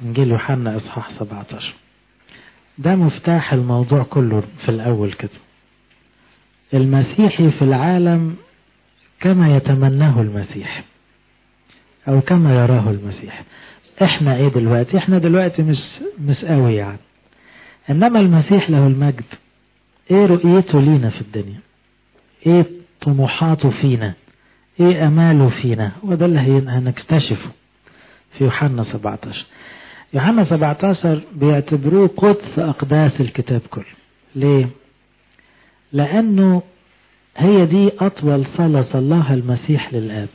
إنجيل يوحنا إصحاح 17. ده مفتاح الموضوع كله في الأول كده. المسيحي في العالم كما يتمناه المسيح أو كما يراه المسيح. إحنا إيه دلوقتي؟ إحنا دلوقتي مش قوي يعني. إنما المسيح له المجد، إيه رؤيته لينا في الدنيا؟ إيه طموحاته فينا؟ إيه أماله فينا؟ وده اللي هنكتشفه في يوحنا 17. يوحنا 17 بيعتبروه قدس أقداس الكتاب كله. ليه؟ لأنه هي دي أطول صلاة صلاها المسيح للآب.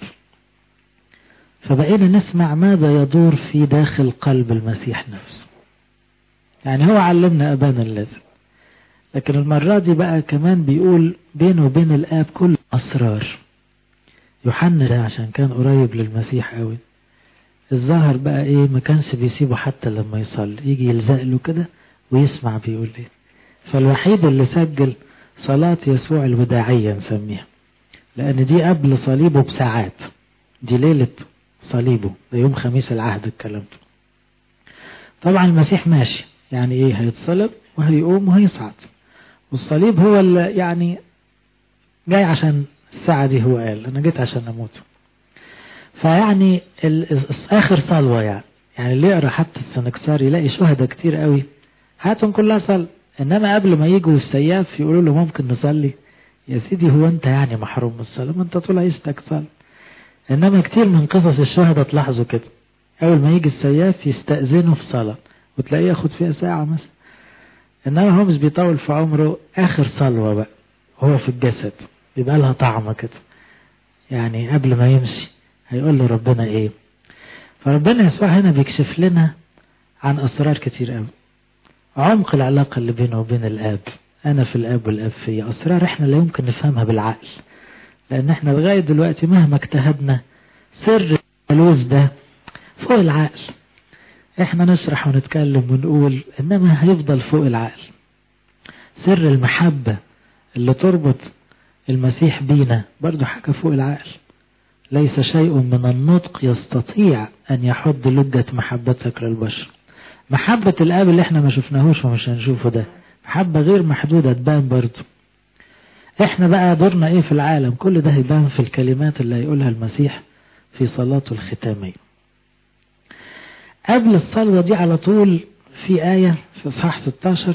فبقينا نسمع ماذا يدور في داخل قلب المسيح نفسه. يعني هو علمنا أبانا الذي، لكن المرة دي بقى كمان بيقول بينه وبين الآب كل أسرار. يوحنا ده عشان كان قريب للمسيح قوي، الظاهر بقى ايه، ما كانش بيسيبه حتى لما يصلي، يجي يلزق له كده ويسمع بيقول ايه. فالوحيد اللي سجل صلاة يسوع الوداعية نسميها، لأن دي قبل صليبه بساعات، دي ليلة صليبه، ده يوم خميس العهد الكلام ده. طبعا المسيح ماشي، يعني ايه، هيتصلب وهيقوم وهيصعد، والصليب هو اللي يعني جاي عشان الساعة دي. هو قال أنا جيت عشان أموت. فيعني آخر صلوة يعني اللي يقرأ حتى السنكسار يلاقي شهداء كتير قوي حياتهم كلها صل. إنما قبل ما يجوا السياف يقولوا له ممكن نصلي؟ يا سيدي هو أنت يعني محروم من الصلاة؟ ما أنت طول عيشتك صل. إنما كتير من قصص الشهداء تلاحظوا كده، أول ما يجي السياف يستأذنوا في صلاة وتلاقيه ياخد فيها ساعة مثلا. إنما هو مش بيطول في عمره، آخر صلوة بقى هو في الجسد يبقى لها طعمة كده. يعني قبل ما يمشي هيقول له ربنا ايه. فربنا يسوع هنا بيكشف لنا عن أسرار كتير قوي، عمق العلاقة اللي بينه وبين الآب. أنا في الآب والآب فيا، أسرار إحنا لا يمكن نفهمها بالعقل، لأن إحنا لغاية دلوقتي مهما اجتهدنا سر الثالوث ده فوق العقل. إحنا نشرح ونتكلم ونقول، إنما هيفضل فوق العقل. سر المحبة اللي تربط المسيح بينا برضو حاجة فوق العقل. ليس شيء من النطق يستطيع أن يحد لجة محبتك للبشر. محبة الآب اللي احنا ما شفناهوش ومش هنشوفه ده محبة غير محدودة تبان برضو. احنا بقى دورنا ايه في العالم؟ كل ده هيبان في الكلمات اللي هيقولها المسيح في صلاته الختامية. قبل الصلوة دي على طول في آية في إصحاح 16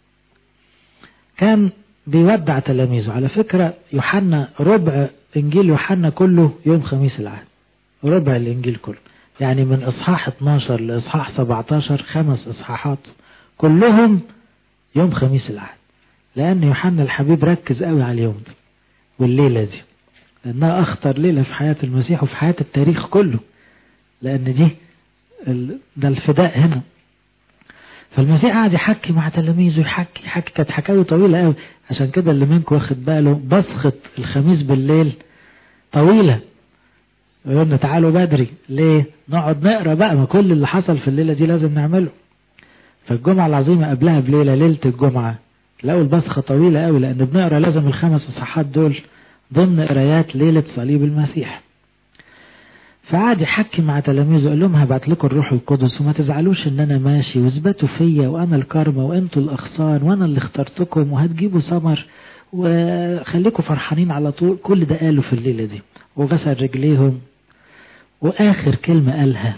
كان بيودع تلاميذه. على فكرة يوحنا ربع إنجيل يوحنا كله يوم خميس العهد، ربع الإنجيل كله، يعني من إصحاح 12 لإصحاح 17 5 إصحاحات كلهم يوم خميس العهد، لأن يوحنا الحبيب ركز قوي على اليوم ده والليلة دي، لأنها أخطر ليلة في حياة المسيح وفي حياة التاريخ كله، لأن دي ده الفداء هنا. فالمسيح قاعد يحكي مع تلاميذه، يحكي كانت حكاوي طويلة قوي. عشان كده اللي منكم واخد باله بصخة الخميس بالليل طويلة، يقول لنا تعالوا بدري ليه؟ نقعد نقرأ بقى، ما كل اللي حصل في الليلة دي لازم نعمله. فالجمعة العظيمة قبلها بليلة، ليلة الجمعة لقوا البصخة طويلة قوي، لأن بنقرأ لازم الخمس إصحاحات دول ضمن قرايات ليلة صليب المسيح. فقعد يحكي مع تلاميذه، قال لهم هبعت لكم الروح القدس وما تزعلوش ان انا ماشي، واثبتوا فيا وانا الكرمة وانتوا الاغصان وانا اللي اخترتكم، وهتجيبوا ثمر، وخليكم فرحانين على طول. كل ده قالوا في الليلة دي، وغسل رجليهم. واخر كلمة قالها،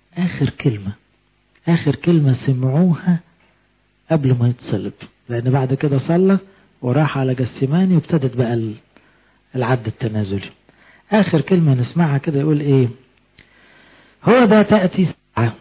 اخر كلمة سمعوها قبل ما يتصلب، لان بعد كده صلى وراح على جسيماني وابتدت بقى العد التنازلي. اخر كلمة نسمعها كده يقول ايه؟ هو ده تأتي ساعة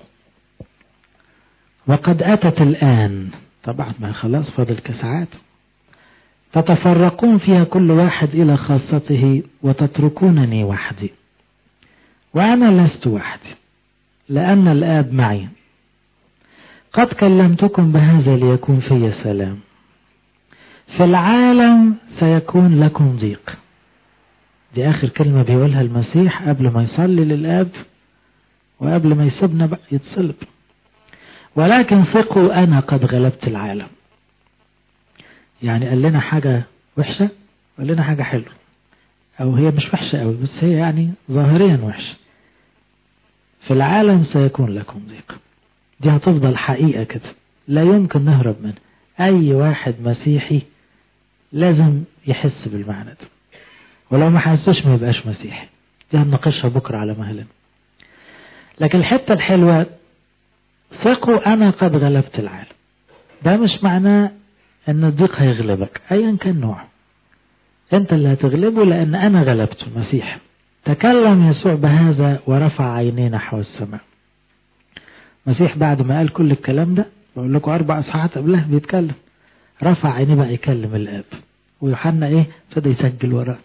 وقد أتت الآن. طبعا ما خلاص فاضل كساعات. تتفرقون فيها كل واحد إلى خاصته وتتركونني وحدي، وأنا لست وحدي لأن الآب معي. قد كلمتكم بهذا ليكون في سلام، في العالم سيكون لكم ضيق. دي آخر كلمة بيقولها المسيح قبل ما يصلي للآب وقبل ما يسيبنا بقى يتصلب. ولكن ثقوا أنا قد غلبت العالم. يعني قال لنا حاجة وحشة وقال لنا حاجة حلوة، أو هي مش وحشة قوي بس هي يعني ظاهريا وحشة. في العالم سيكون لكم ضيق، دي هتفضل حقيقة كده لا يمكن نهرب منها. أي واحد مسيحي لازم يحس بالمعنى ده، ولو ما حسش ما يبقاش مسيحي. دي هنناقشها بكرة على مهلنا. لكن الحتة الحلوة ثقوا أنا قد غلبت العالم. ده مش معناه أن الضيق هيغلبك أيا كان نوع، أنت اللي هتغلبه لأن أنا غلبته المسيح. تكلم يسوع بهذا ورفع عينيه نحو السماء. المسيح بعد ما قال كل الكلام ده، بقول لكم 4 إصحاحات قبلها بيتكلم، رفع عينيه بقى يكلم الآب، ويوحنا ابتدى يسجل وراه.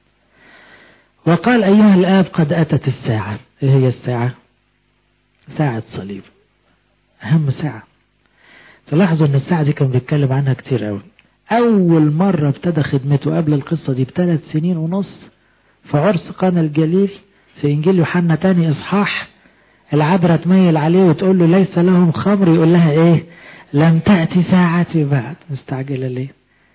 وقال أيها الآب قد أتت الساعة. إيه هي الساعة؟ ساعة صليب، أهم ساعة. تلاحظوا أن الساعة دي كان بيتكلم عنها كتير قوي. أول مرة ابتدى خدمته قبل القصة دي ب3 سنين ونص في عرس قانا الجليل في إنجيل يوحنا 2 إصحاح. العذراء تميل عليه وتقول له ليس لهم خمر، يقول لها إيه؟ لم تأتي ساعتي بعد. مستعجلة ليه؟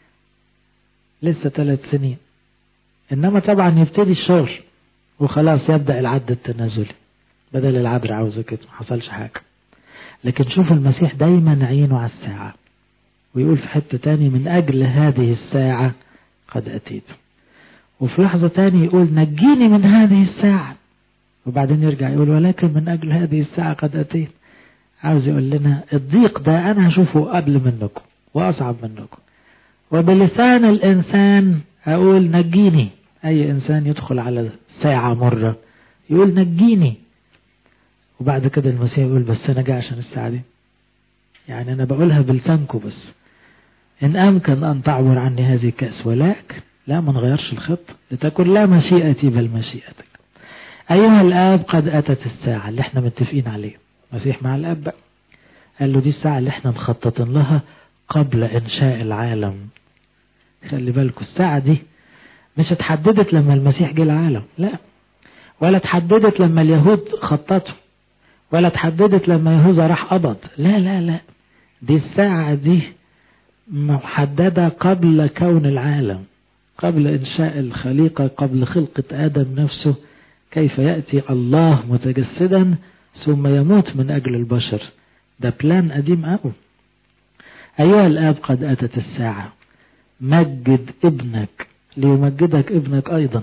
لسه 3 سنين. إنما طبعا يبتدي الشغل وخلاص يبدأ العد التنازلي، بدل العذراء عاوزة كده ما حصلش حاجة. لكن شوف المسيح دايما عينه على الساعة، ويقول في حتة تاني من أجل هذه الساعة قد أتيت. وفي لحظة تاني يقول نجيني من هذه الساعة، وبعدين يرجع يقول ولكن من أجل هذه الساعة قد أتيت. عاوز يقول لنا الضيق ده أنا هشوفه قبل منكم وأصعب منكم، وبلسان الإنسان أقول نجيني. أي إنسان يدخل على ساعة مرة يقول نجيني، وبعد كده المسيح يقول بس أنا جاي عشان الساعة دي. يعني أنا بقولها بلسانكم بس، إن أمكن أن تعبر عني هذه الكأس، ولكن لا ما نغيرش الخط، لتكن لا مشيئتي بل مشيئتك. أيها الآب قد أتت الساعة اللي احنا متفقين عليه. مسيح مع الآب بقى قال له دي الساعة اللي احنا مخططين لها قبل إنشاء العالم. خلي بالكم الساعة دي مش اتحددت لما المسيح جه العالم، لا، ولا اتحددت لما اليهود خططوا، ولا اتحددت لما يهوذا راح قبض، لا لا لا، دي الساعة دي محددة قبل كون العالم، قبل إنشاء الخليقة، قبل خلقة آدم نفسه، كيف يأتي الله متجسدا ثم يموت من أجل البشر. ده بلان قديم أوي. أيها الآب قد أتت الساعة، مجد ابنك ليمجدك ابنك أيضا.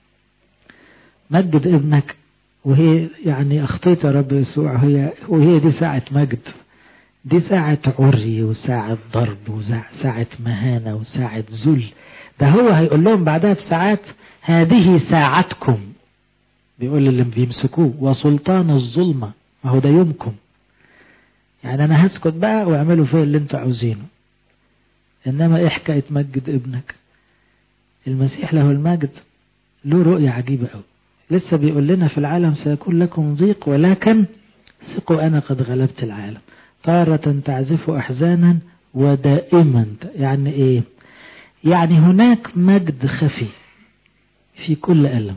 مجد ابنك، وهي يعني أخطيت يا رب يسوع، وهي دي ساعة مجد، دي ساعة عري وساعة ضرب وساعة مهانة وساعة ذل. ده هو هيقول لهم بعدها بساعات هذه ساعتكم، بيقول اللي بيمسكوه، وسلطان الظلمة، ما هو ده يومكم. يعني أنا هسكت بقى واعملوا فيه اللي انتوا عاوزينه. إنما إيه حكاية مجد ابنك؟ المسيح له المجد له رؤية عجيبة أوي. لسه بيقول لنا في العالم سيكون لكم ضيق ولكن ثقوا أنا قد غلبت العالم. تارة تعزف أحزانا ودائما. يعني إيه؟ يعني هناك مجد خفي في كل ألم،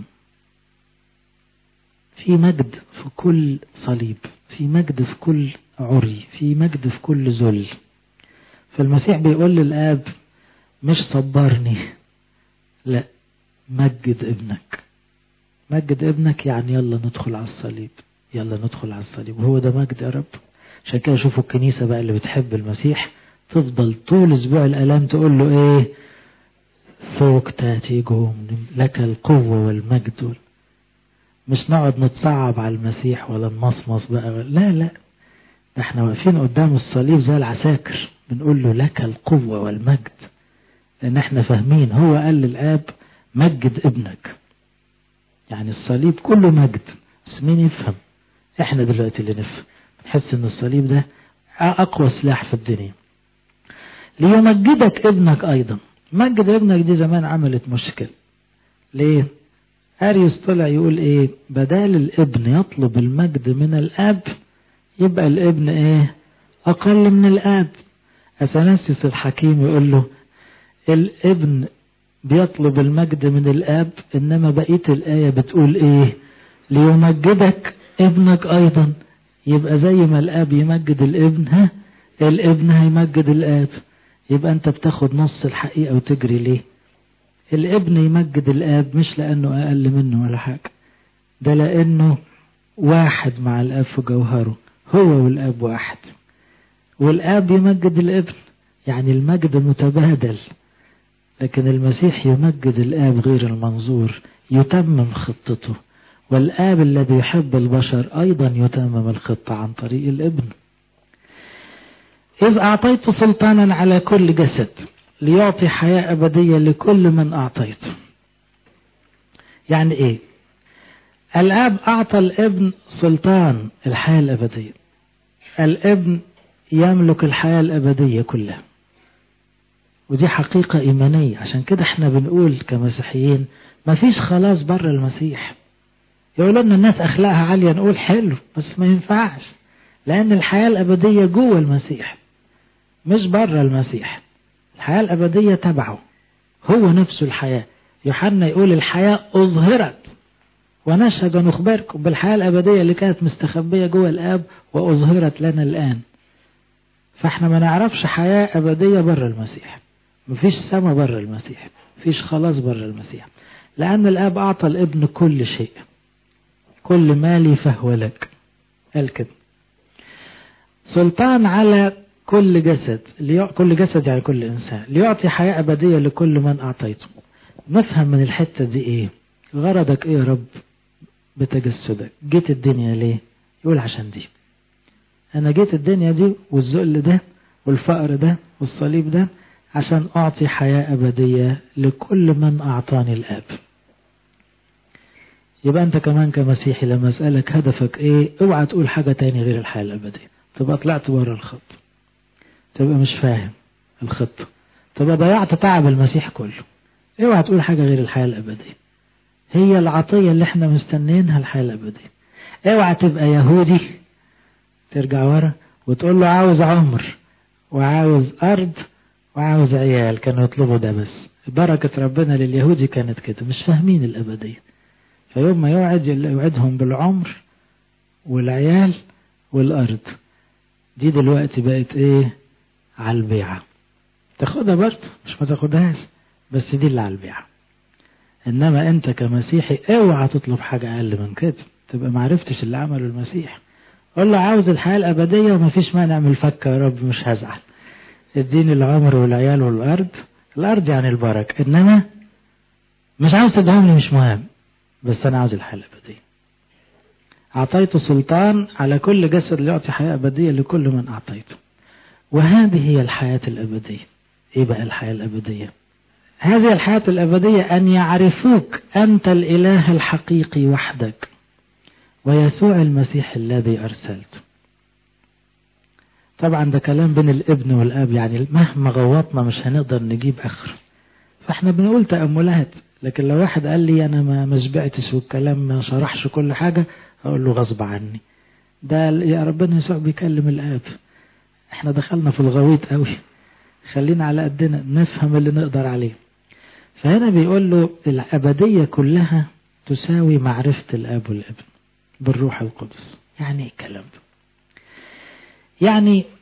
في مجد في كل صليب، في مجد في كل عري، في مجد في كل ذل. فالمسيح بيقول للآب مش صبرني، لا، مجد ابنك. مجد ابنك يعني يلا ندخل على الصليب، يلا ندخل على الصليب، وهو ده مجد يا رب. عشان كده شوفوا الكنيسة بقى اللي بتحب المسيح تفضل طول اسبوع الآلام تقول له ايه؟ فوق تاتيجهم لك القوة والمجد. مش نقعد نتصعب على المسيح ولا نمصمص بقى، لا لا، ده احنا واقفين قدام الصليب زي العساكر بنقول له لك القوة والمجد، لان احنا فاهمين هو قال للآب مجد ابنك. يعني الصليب كله مجد، بس مين يفهم؟ احنا دلوقتي اللي نفهم، نحس ان الصليب ده اقوى سلاح في الدنيا. ليمجدك ابنك ايضا. مجد ابنك دي زمان عملت مشكل. ليه؟ أريوس طلع يقول ايه؟ بدال الابن يطلب المجد من الاب يبقى الابن ايه؟ اقل من الاب. اثناسيوس الحكيم يقول له الابن بيطلب المجد من الاب، انما بقية الآية بتقول ايه؟ ليمجدك ابنك ايضا. يبقى زي ما الاب يمجد الابن، الابن هيمجد الاب. يبقى انت بتاخد نص الحقيقة وتجري ليه؟ الابن يمجد الاب مش لانه اقل منه ولا حاجة، ده لانه واحد مع الاب في جوهره، هو والآب واحد، والآب يمجد الابن، يعني المجد متبادل. لكن المسيح يمجد الآب غير المنظور، يتمم خطته، والآب الذي يحب البشر أيضا يتمم الخطة عن طريق الابن. إذ أعطيت سلطانا على كل جسد ليعطي حياة أبدية لكل من أعطيته. يعني إيه؟ الآب أعطى الابن سلطان الحياة الأبدية، الابن يملك الحياة الأبدية كلها، ودي حقيقة إيمانية. عشان كده احنا بنقول كمسيحيين ما فيش خلاص بره المسيح. يقولوا لنا الناس أخلاقها عالية، نقول حلو، بس ما ينفعش، لأن الحياة الأبدية جوه المسيح مش بره المسيح. الحياة الأبدية تبعه، هو نفسه الحياة. يوحنا يقول الحياة أظهرت ونشهد ونخبركم بالحياة الأبدية اللي كانت مستخبية جوه الآب وأظهرت لنا الآن. فاحنا ما نعرفش حياة أبدية بره المسيح، مفيش سما بره المسيح، مفيش خلاص بره المسيح، لأن الآب أعطى الابن كل شيء، كل مالي فهو لك، قال كده. سلطان على كل جسد، كل جسد يعني كل إنسان، ليعطي حياة أبدية لكل من أعطيته. نفهم من الحتة دي إيه؟ غرضك إيه يا رب بتجسدك؟ جيت الدنيا ليه؟ يقول عشان دي. أنا جيت الدنيا دي والذل ده والفقر ده والصليب ده عشان أعطي حياة أبدية لكل من أعطاني الآب. يبقى أنت كمان كمسيحي لما أسألك هدفك إيه، اوعى تقول حاجة تاني غير الحياة الأبدية، تبقى طلعت بره الخط، تبقى مش فاهم الخطة، تبقى ضيعت تعب المسيح كله. اوعى تقول حاجة غير الحياة الأبدية، هي العطية اللي احنا مستنينها الحياة الأبدية. اوعى تبقى يهودي ترجع ورا وتقول له عاوز عمر وعاوز أرض وعاوز عيال. كانوا يطلبوا ده بس. بركة ربنا لليهودي كانت كده، مش فاهمين الأبدية. فيوم ما يوعدهم بالعمر والعيال والأرض، دي دلوقتي بقت ايه؟ على البيعة. تاخدها برضه مش ما تاخدهاش، بس دي اللي على البيعة. انما انت كمسيحي اوعى تطلب حاجة اقل من كده، تبقى معرفتش اللي عمله المسيح. قول له عاوز الحياة الأبدية ومفيش مانع من الفكة يا رب، مش هزعل، اديني العمر والعيال والأرض. الأرض يعني البركة، إنما مش عاوز تدعوني، مش مهم، بس أنا عاوز الحياة الأبدية. أعطيت سلطان على كل جسد ليعطي حياة أبدية لكل من أعطيته. وهذه هي الحياة الأبدية. إيه بقى الحياة الأبدية؟ هذه الحياة الأبدية أن يعرفوك أنت الإله الحقيقي وحدك ويسوع المسيح الذي أرسلته. طبعا ده كلام بين الابن والآب، يعني مهما غوطنا مش هنقدر نجيب آخر، فاحنا بنقول تأملات. لكن لو واحد قال لي أنا ما شبعتش والكلام ما شرحش كل حاجة، أقول له غصب عني، ده يا ربنا يسوع بيكلم الآب، احنا دخلنا في الغويط قوي، خلينا على قدنا نفهم اللي نقدر عليه. فهنا بيقول له الأبدية كلها تساوي معرفة الآب والابن بالروح القدس. يعني ايه الكلام ده؟ يعني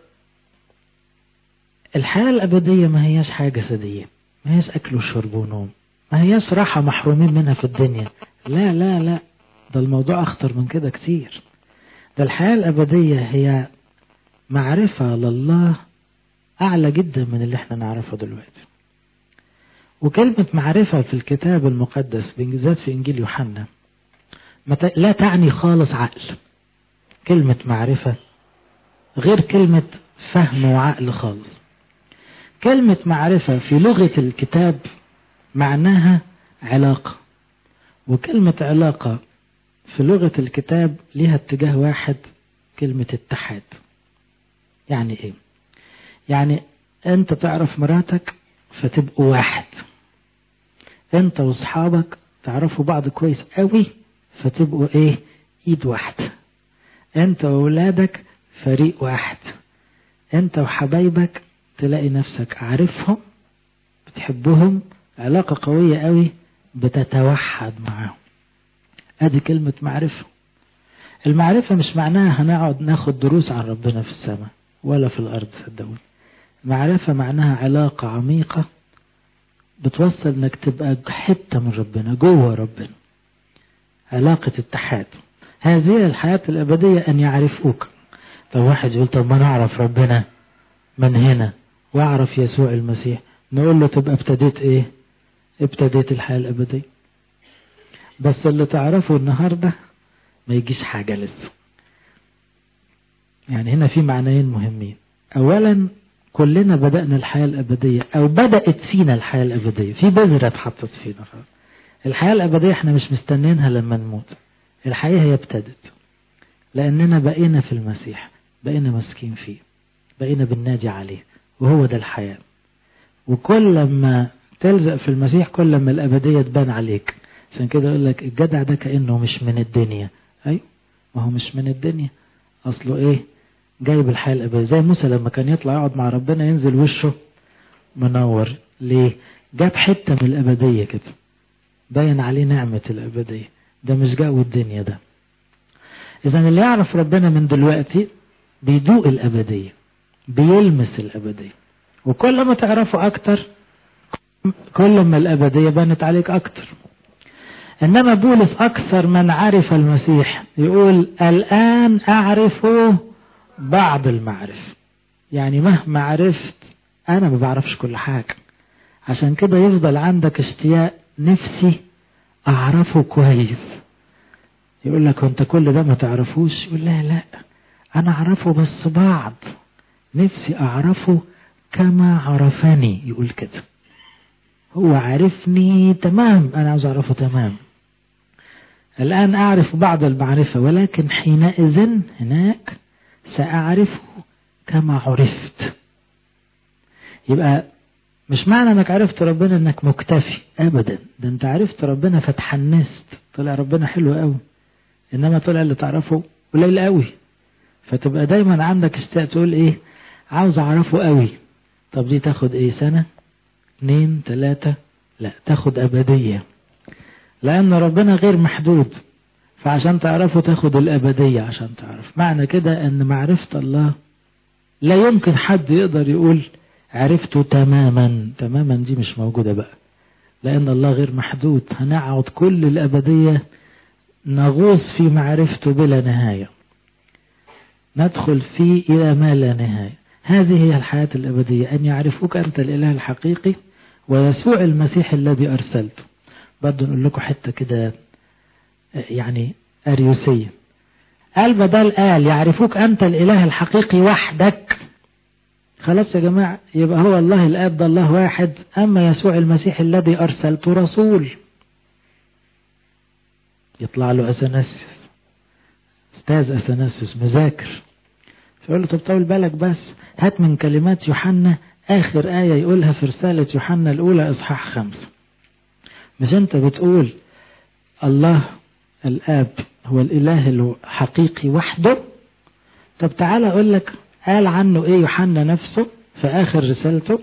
الحياة الأبدية ما هياش حاجة جسدية، ما هياش أكل وشرب ونوم، ما هياش راحة محرومين منها في الدنيا، لا لا لا، ده الموضوع أخطر من كده كتير. ده الحياة الأبدية هي معرفة لله أعلى جدا من اللي احنا نعرفه دلوقتي. وكلمة معرفة في الكتاب المقدس بالذات في إنجيل يوحنا لا تعني خالص عقل. كلمة معرفة غير كلمة فهم وعقل خالص. كلمة معرفة في لغة الكتاب معناها علاقة، وكلمة علاقة في لغة الكتاب ليها اتجاه واحد، كلمة اتحاد. يعني ايه؟ يعني انت تعرف مراتك فتبقوا واحد، انت واصحابك تعرفوا بعض كويس قوي فتبقوا ايه؟ ايد واحدة. انت واولادك فريق واحد، انت وحبايبك تلاقي نفسك عارفهم بتحبهم، علاقة قوية قوي بتتوحد معهم. ادي كلمة معرفة. المعرفة مش معناها هنقعد ناخد دروس عن ربنا في السماء ولا في الارض، صدقوني. معرفة معناها علاقة عميقة بتوصل انك تبقى حتة من ربنا، جوه ربنا، علاقة اتحاد. هذه الحياة الأبدية أن يعرفوك. طب واحد يقول طب ما نعرف ربنا من هنا واعرف يسوع المسيح، نقول له تبقى ابتديت ايه؟ ابتديت الحياة الأبدية. بس اللي تعرفه النهاردة ما يجيش حاجة لسه. يعني هنا في معنيين مهمين. أولا كلنا بدأنا الحياة الأبدية أو بدأت فينا الحياة الأبدية، في بذرة اتحطت فينا. الحياة الأبدية احنا مش مستنينها لما نموت، الحياة هي ابتدت لأننا بقينا في المسيح، بقينا مسكين فيه، بقينا بننادي عليه، وهو ده الحياة. وكل ما تلزق في المسيح كل ما الأبدية تبان عليك. عشان كده يقول لك الجدع ده كأنه مش من الدنيا. أيوه، ما هو مش من الدنيا، أصله إيه؟ جايب الحياة الأبدية. زي موسى لما كان يطلع يقعد مع ربنا ينزل وشه منور. ليه؟ جاب حتة من الأبدية كده، باين عليه نعمة الأبدية. ده مش جو الدنيا ده. إذا اللي يعرف ربنا من دلوقتي بيدوق الأبدية، بيلمس الأبدية. وكل ما تعرفه أكتر كل ما الأبدية بانت عليك أكتر. إنما بولس أكثر من عرف المسيح، يقول الآن أعرفه بعض المعرفة. يعني مهما عرفت أنا ما بعرفش كل حاجة. عشان كده يفضل عندك اشتياق نفسي أعرفه كويس. يقول لك وانت كل ده ما تعرفوش؟ يقول لا أنا أعرفه بس بعض، نفسي أعرفه كما عرفني. يقول كده، هو عارفني تمام، أنا عاوز أعرفه تمام. الآن أعرف بعض المعرفة ولكن حينئذ هناك سأعرفه كما عرفت. يبقى مش معنى انك عرفت ربنا انك مكتفي ابدا، ده انت عرفت ربنا فتحنست، طلع ربنا حلو قوي، انما طلع اللي تعرفه قليل قوي. فتبقى دايما عندك اشتياق تقول ايه؟ عاوز اعرفه قوي. طب دي تاخد ايه؟ سنة 2 3؟ لا، تاخد ابدية، لان ربنا غير محدود. فعشان تعرفه تاخد الابدية عشان تعرف. معنى كده ان معرفة الله لا يمكن حد يقدر يقول عرفته تماما. تماما دي مش موجودة بقى، لأن الله غير محدود. هنقعد كل الأبدية نغوص في معرفته بلا نهاية، ندخل فيه إلى ما لا نهاية. هذه هي الحياة الأبدية، أن يعرفوك أنت الإله الحقيقي ويسوع المسيح الذي أرسلته. برضو نقول لكم حتة كده يعني أريوسية. قال بدل قال يعرفوك أنت الإله الحقيقي وحدك، خلاص يا جماعة، يبقى هو الله الآب ده الله واحد. أما يسوع المسيح الذي أرسلته رسول. يطلع له أثناسيوس، أستاذ أثناسيوس مذاكر، فيقول له طب طول بالك بس، هات من كلمات يوحنا آخر آية يقولها في رسالة يوحنا الأولى إصحاح 5. مش أنت بتقول الله الآب هو الإله الحقيقي وحده؟ طب تعالى أقول لك قال عنه إيه يوحنا نفسه في آخر رسالته،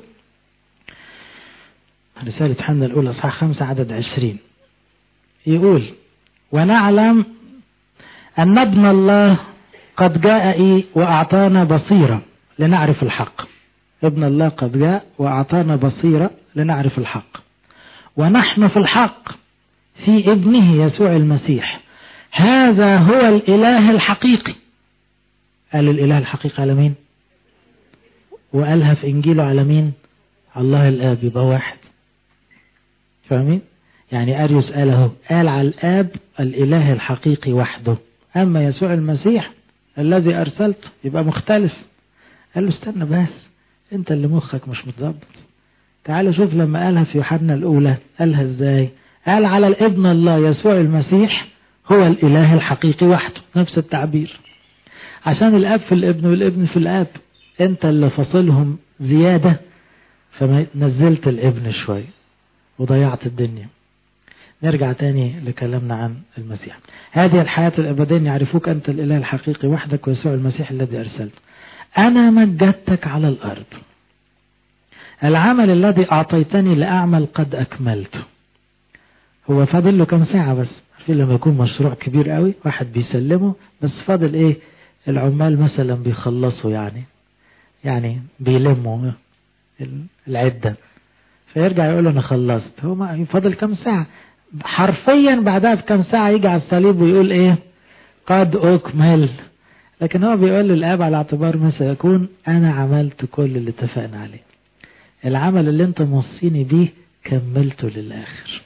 رسالة يوحنا الأولى إصحاح 5 عدد 20. يقول ونعلم أن ابن الله قد جاء وأعطانا بصيرة لنعرف الحق. ابن الله قد جاء وأعطانا بصيرة لنعرف الحق، ونحن في الحق في ابنه يسوع المسيح، هذا هو الإله الحقيقي. قال الإله الحقيقي على مين؟ وقالها في إنجيله على مين؟ الله الآب. يبقى واحد. فاهمين؟ يعني أريوس قاله، قال على الآب الإله الحقيقي وحده، أما يسوع المسيح الذي أرسلته يبقى مختلف. قال له استنى بس، أنت اللي مخك مش متظبط. تعال شوف لما قالها في يوحنا الأولى قالها إزاي. قال على الابن الله يسوع المسيح هو الإله الحقيقي وحده، نفس التعبير، عشان الأب في الابن والابن في الأب. أنت اللي فصلهم زيادة، فما نزلت الابن شوي وضيعت الدنيا. نرجع تاني لكلامنا عن المسيح. هذه الحياة الأبدية يعرفوك أنت الإله الحقيقي وحدك ويسوع المسيح الذي أرسلته. أنا مجدتك على الأرض، العمل الذي أعطيتني لأعمل قد أكملته. هو فاضل له كم ساعة بس؟ عارفين لما يكون مشروع كبير قوي واحد بيسلمه بس فاضل إيه؟ العمال مثلا بيخلصوا يعني بيلموا العدة، فيرجع يقول أنا خلصت. هو فاضل كم ساعة؟ حرفيا بعدها بكم ساعة يجي على الصليب ويقول إيه؟ قد أكمل. لكن هو بيقول للآب على اعتبار ما سيكون أنا عملت كل اللي اتفقنا عليه، العمل اللي انت موصيني بيه كملته للآخر.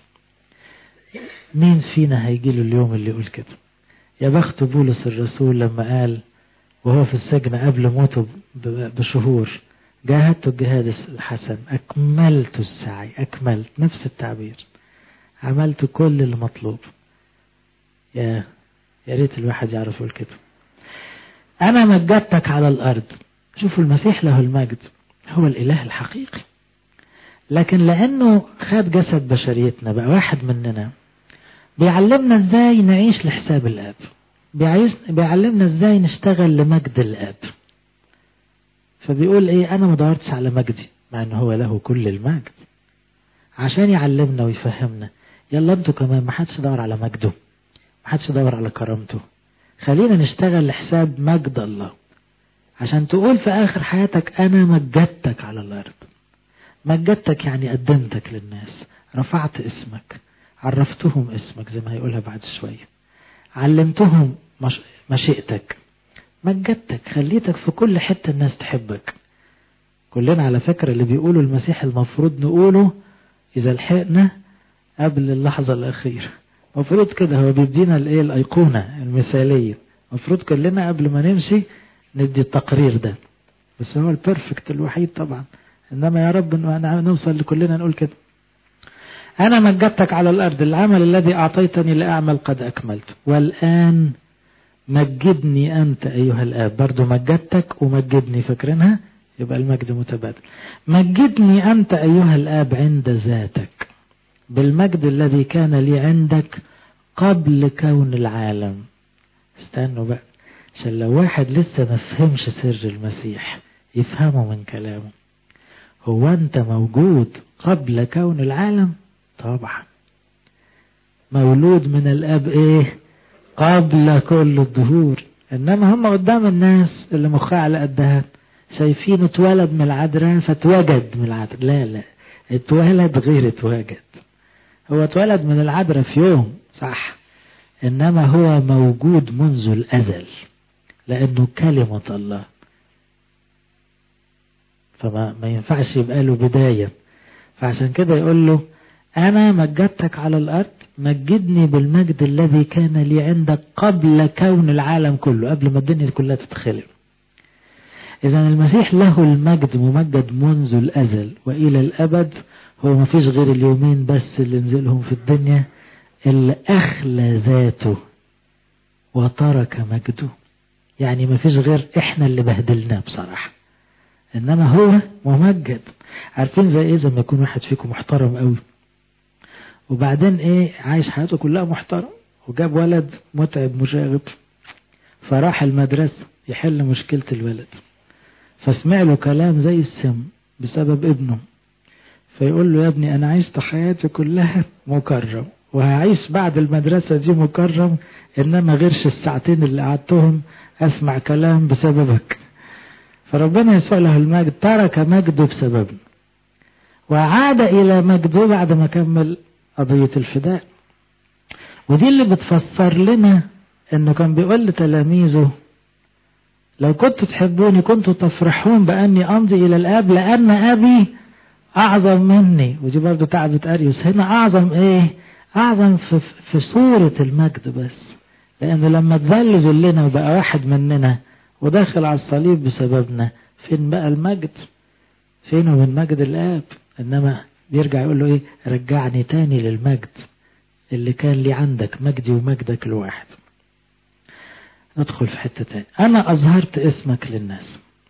مين فينا هيجيله اليوم اللي يقول كده؟ يا بخت بولس الرسول لما قال وهو في السجن قبل موته بشهور جاهدت الجهاد الحسن أكملت السعي، أكملت نفس التعبير، عملت كل المطلوب. يا ريت الواحد يعرف يقول كده. أنا مجدتك على الأرض. شوفوا المسيح له المجد هو الإله الحقيقي، لكن لأنه خد جسد بشريتنا بقى واحد مننا، بيعلمنا ازاي نعيش لحساب الآب، بيعلمنا ازاي نشتغل لمجد الآب. فبيقول ايه؟ أنا ما دورتش على مجدي مع أنه هو له كل المجد، عشان يعلمنا ويفهمنا يلا انتوا كمان ما حدش دور على مجده، ما حدش دور على كرامته، خلينا نشتغل لحساب مجد الله، عشان تقول في آخر حياتك أنا مجدتك على الأرض. مجدتك يعني قدمتك للناس، رفعت اسمك، عرفتهم اسمك زي ما هيقولها بعد شوية، علمتهم مشيئتك، مجدتك، خليتك في كل حتة الناس تحبك. كلنا على فكرة اللي بيقولوا المسيح المفروض نقوله إذا لحقنا قبل اللحظة الأخيرة، مفروض كده. هو بيدينا الايه الأيقونة المثالية، مفروض كلنا قبل ما نمشي ندي التقرير ده، بس هو البرفكت الوحيد طبعا. إنما يا رب نوصل لكلنا نقول كده. أنا مجدتك على الأرض، العمل الذي أعطيتني لأعمل قد أكملت، والآن مجدني أنت أيها الآب. برضو مجدتك ومجدني، فاكرينها؟ يبقى المجد متبادل. مجدني أنت أيها الآب عند ذاتك بالمجد الذي كان لي عندك قبل كون العالم. استنوا بقى، عشان لو واحد لسه ما فهمش سر المسيح يفهمه من كلامه. هو أنت موجود قبل كون العالم؟ طبعا. مولود من الأب إيه؟ قبل كل الظهور. إنما هم قدام الناس اللي مخها على قدها شايفين اتولد من العذراء فاتوجد من العذراء. لا لا، اتولد غير اتوجد. هو اتولد من العذراء في يوم صح، إنما هو موجود منذ الأزل لأنه كلمة الله، فما ينفعش يبقى له بداية. فعشان كده يقول له أنا مجدتك على الأرض، مجدني بالمجد الذي كان لي عندك قبل كون العالم كله، قبل ما الدنيا كلها تتخلق. إذا المسيح له المجد، ممجد منذ الأزل وإلى الأبد. هو ما فيش غير اليومين بس اللي نزلهم في الدنيا اللي أخلى ذاته وترك مجده، يعني ما فيش غير إحنا اللي بهدلناه بصراحة، إنما هو ممجد. عارفين زي إيه؟ زي ما يكون واحد فيكم محترم قوي وبعدين إيه عايش حياته كلها محترم، وجاب ولد متعب مشاغب، فراح المدرسة يحل مشكلة الولد، فسمع له كلام زي السم بسبب ابنه، فيقول له يا ابني أنا عشت حياتي كلها مكرم وهعيش بعد المدرسة دي مكرم، إنما غيرش الساعتين اللي قعدتهم أسمع كلام بسببك. فربنا يسوع له المجد ترك مجده بسببنا وعاد إلى مجده بعد ما كمل قضية الفداء. ودي اللي بتفسر لنا إنه كان بيقول لتلاميذه لو كنتوا تحبوني كنتوا تفرحون بأني أمضي إلى الآب لأن أبي أعظم مني. ودي برضو تعبت أريوس هنا، أعظم إيه؟ أعظم في صورة المجد بس، لأنه لما تذل ذلنا وبقى واحد مننا وداخل على الصليب بسببنا، فين بقى المجد؟ فين من مجد الآب؟ إنما بيرجع يقول له إيه؟ رجعني تاني للمجد اللي كان لي عندك، مجدي ومجدك الواحد. ندخل في حتة تاني. أنا أظهرت اسمك للناس،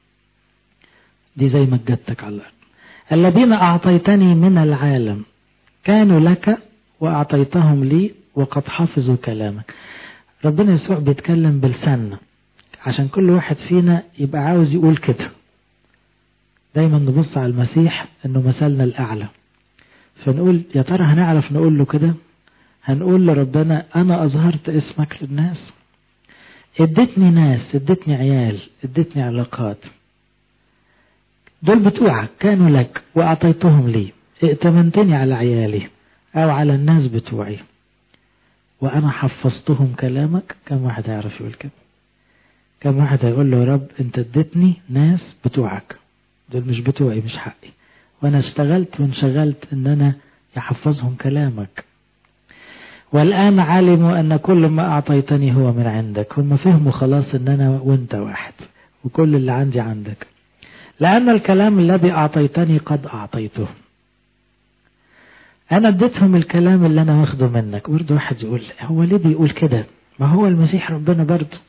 دي زي مجدتك على الأرض. الذين أعطيتني من العالم كانوا لك وأعطيتهم لي وقد حفظوا كلامك. ربنا يسوع بيتكلم بلساننا عشان كل واحد فينا يبقى عاوز يقول كده. دايما نبص على المسيح انه مثلنا الاعلى، فنقول يا ترى هنعرف نقول له كده؟ هنقول لربنا انا اظهرت اسمك للناس، ادتني ناس، ادتني عيال، ادتني علاقات، دول بتوعك كانوا لك واعطيتهم لي، ائتمنتني على عيالي او على الناس بتوعي، وأنا حفظتهم كلامك. كم واحد هيعرف يقول كده؟ كم واحد هيقول له يا رب أنت اديتني ناس بتوعك، دول مش بتوعي، مش حقي، وأنا اشتغلت وانشغلت إن أنا يحفظهم كلامك. والآن علموا أن كل ما أعطيتني هو من عندك. هم فهموا خلاص أن أنا وأنت واحد، وكل اللي عندي عندك، لأن الكلام الذي أعطيتني قد أعطيته. أنا اديتهم الكلام اللي أنا واخده منك. برضه واحد يقول هو ليه بيقول كده؟ ما هو المسيح ربنا برضه.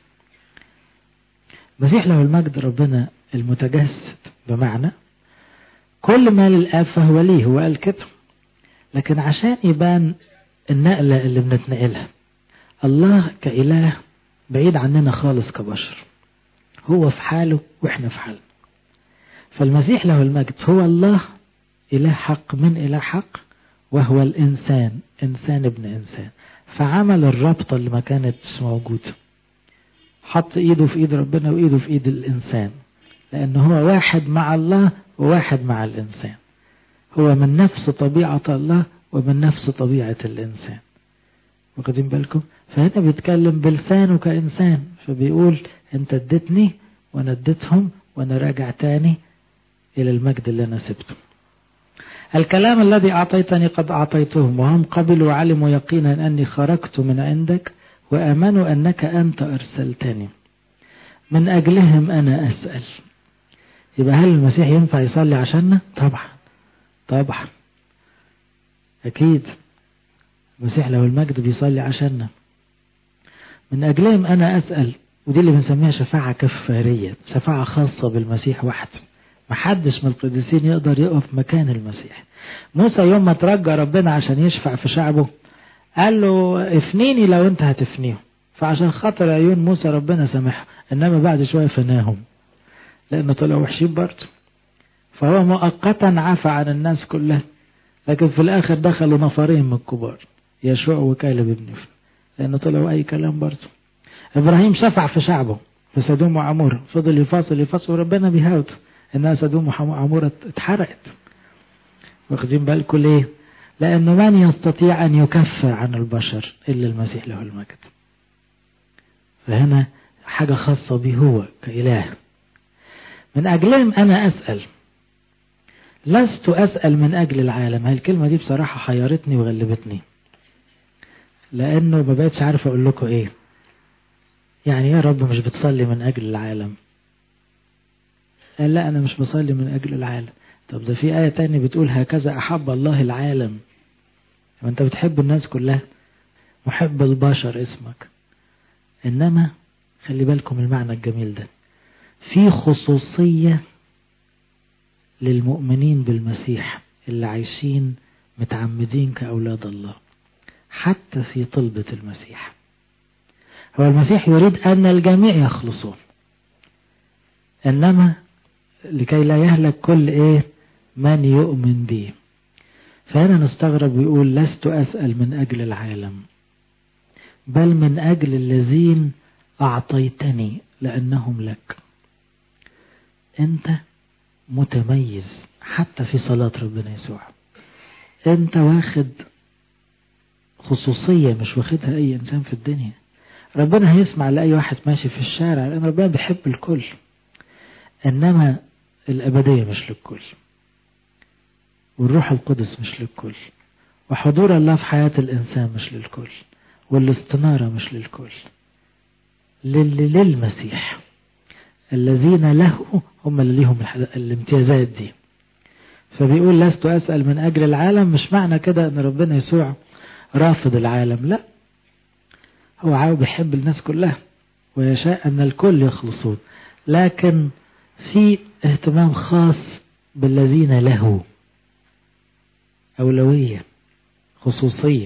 المسيح له المجد ربنا المتجسد، بمعنى كل ما للآب فهو ليه، هو قال كده. لكن عشان يبان النقلة اللي بنتنقلها، الله كإله بعيد عننا خالص كبشر، هو في حاله وإحنا في حالنا. فالمسيح له المجد هو الله إله حق من إله حق، وهو الإنسان إنسان ابن إنسان. فعمل الرابطة اللي ما كانتش موجودة، حط إيده في إيد ربنا وإيده في إيد الإنسان، لأنه هو واحد مع الله وواحد مع الإنسان. هو من نفس طبيعة الله ومن نفس طبيعة الإنسان. واخدين بالكم؟ فهنا بيتكلم بلسانه كإنسان، فبيقول أنت اديتني وأنا اديتهم، وأنا راجع تاني إلى المجد اللي أنا سبته. الكلام الذي أعطيتني قد أعطيتهم، وهم قبلوا وعلموا يقينا أني خرجت من عندك، وآمنوا أنك أنت أرسلتني. من أجلهم أنا أسأل. يبقى هل المسيح ينفع يصلي عشاننا؟ طبعا طبعا أكيد. المسيح له المجد بيصلي عشاننا. من أجلهم أنا أسأل، ودي اللي بنسميها شفاعة كفارية، شفاعة خاصة بالمسيح وحده. محدش من القديسين يقدر يقف مكان المسيح. موسى يوم ما ترجى ربنا عشان يشفع في شعبه قال له افنيني لو انت هتفنيهم، فعشان خاطر عيون موسى ربنا سامحهم، انما بعد شوية فناهم لانه طلعوا وحشين برضه. فهو مؤقتا عفى عن الناس كلها، لكن في الاخر دخلوا نفرين من الكبار، يشوع وكالب ابن يفنى، لانه طلعوا اي كلام برضه. ابراهيم شفع في شعبه في سدوم وعمورة، فضل يفاصل وربنا بيهاوته انها سدوم وعمورة اتحرقت. واخدين بالكم ليه؟ لأنه من يستطيع أن يكفر عن البشر إلا المسيح له المجد. فهنا حاجة خاصة به هو كإله. من أجلهم أنا أسأل، لست أسأل من أجل العالم. هاي الكلمة دي بصراحة حيرتني وغلبتني، لأنه ما بقتش عارف أقول لكم إيه. يعني يا رب مش بتصلي من أجل العالم؟ قال لا، أنا مش بصلي من أجل العالم. طب ده في آية تانية بتقول هكذا أحب الله العالم. وانت بتحب الناس كلها، محب البشر اسمك. انما خلي بالكم المعنى الجميل ده، في خصوصية للمؤمنين بالمسيح اللي عايشين متعمدين كأولاد الله، حتى في طلبة المسيح. هو المسيح يريد أن الجميع يخلصون، إنما لكي لا يهلك كل من يؤمن به. فهنا نستغرب ويقول لست أسأل من أجل العالم، بل من أجل الذين أعطيتني لأنهم لك. أنت متميز حتى في صلاة ربنا يسوع، أنت واخد خصوصية مش واخدها أي إنسان في الدنيا. ربنا هيسمع لأي واحد ماشي في الشارع، لأن ربنا بيحب الكل، إنما الأبدية مش للكل، والروح القدس مش للكل، وحضور الله في حياة الإنسان مش للكل، والاستنارة مش للكل، للمسيح. الذين له هم اللي ليهم الامتيازات دي. فبيقول لست أسأل من أجل العالم، مش معنى كده أن ربنا يسوع رافض العالم، لا، هو عاوز بيحب الناس كلها ويشاء أن الكل يخلصون، لكن في اهتمام خاص بالذين له، أولوية، خصوصية.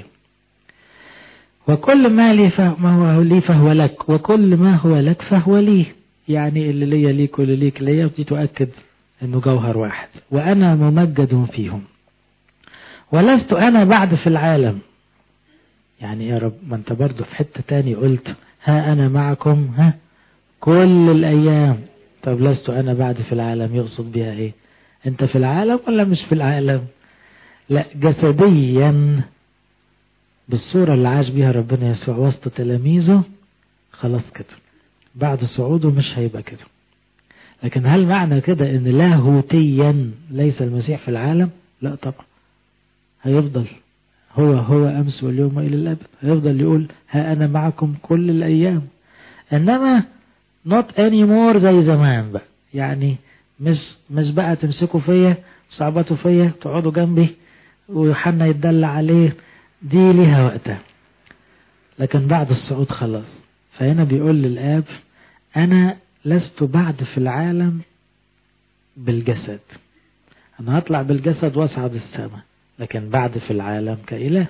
وكل ما هو لي فهو لك، وكل ما هو لك فهو لي. يعني اللي لي ليك واللي ليك لي، ودي تؤكد أنه جوهر واحد. وأنا ممجد فيهم ولست أنا بعد في العالم. يعني يا رب، ما أنت برضو في حتة تاني قلت ها أنا معكم كل الأيام. طب لست أنا بعد في العالم يقصد بها إيه؟ أنت في العالم ولا مش في العالم؟ لا، جسديا بالصورة اللي عاش بيها ربنا يسوع وسط تلاميذه، خلاص كده بعد صعوده مش هيبقى كده. لكن هل معنى كده ان لاهوتيا ليس المسيح في العالم؟ لا طبعا، هيفضل هو أمس واليوم إلى الأبد، هيفضل يقول ها أنا معكم كل الأيام. إنما not anymore زي زمان بقى، يعني مش بقى تمسكوا فيا صعبتوا فيا تقعدوا جنبي ويوحنا يتدلع عليه، دي ليها وقتها. لكن بعد الصعود خلاص. فهنا بيقول للآب أنا لست بعد في العالم بالجسد، أنا هطلع بالجسد وأصعد السماء، لكن بعد في العالم كإله.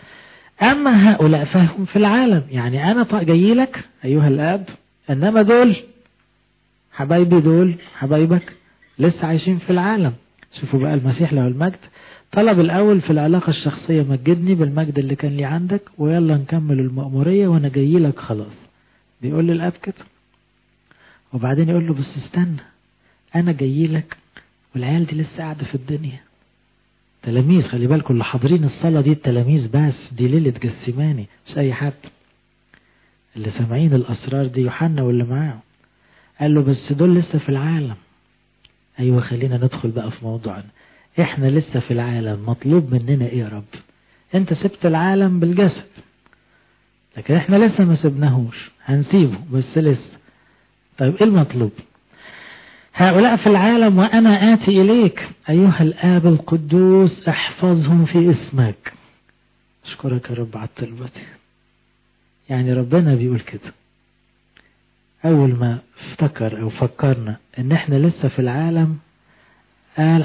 أما هؤلاء فهم في العالم، يعني أنا جاي لك أيها الآب، إنما دول حبايبي، دول حبايبك لسه عايشين في العالم. شوفوا بقى المسيح له المجد طلب الأول في العلاقة الشخصية مجدني بالمجد اللي كان لي عندك، ويلا نكمل المأمورية وأنا جاي لك خلاص. بيقول للآب كده، وبعدين يقول له بس استنى، أنا جاي لك والعيال دي لسه قاعدة في الدنيا تلاميذ. خلي بالكم اللي حاضرين الصلاة دي التلاميذ بس، دي ليلة جسيماني مش أي حد. اللي سامعين الأسرار دي يوحنا واللي معاه. قال له بس دول لسه في العالم. أيوة خلينا ندخل بقى في موضوعنا. إحنا لسه في العالم، مطلوب مننا إيه يا رب؟ أنت سبت العالم بالجسد، لكن إحنا لسه ما سبناهوش، هنسيبه بس لسه. طيب إيه المطلوب؟ هؤلاء في العالم وأنا آتي إليك أيها الآب القدوس احفظهم في اسمك. أشكرك يا رب على الطلبة. يعني ربنا بيقول كده أول ما افتكر أو فكرنا إن إحنا لسه في العالم، قال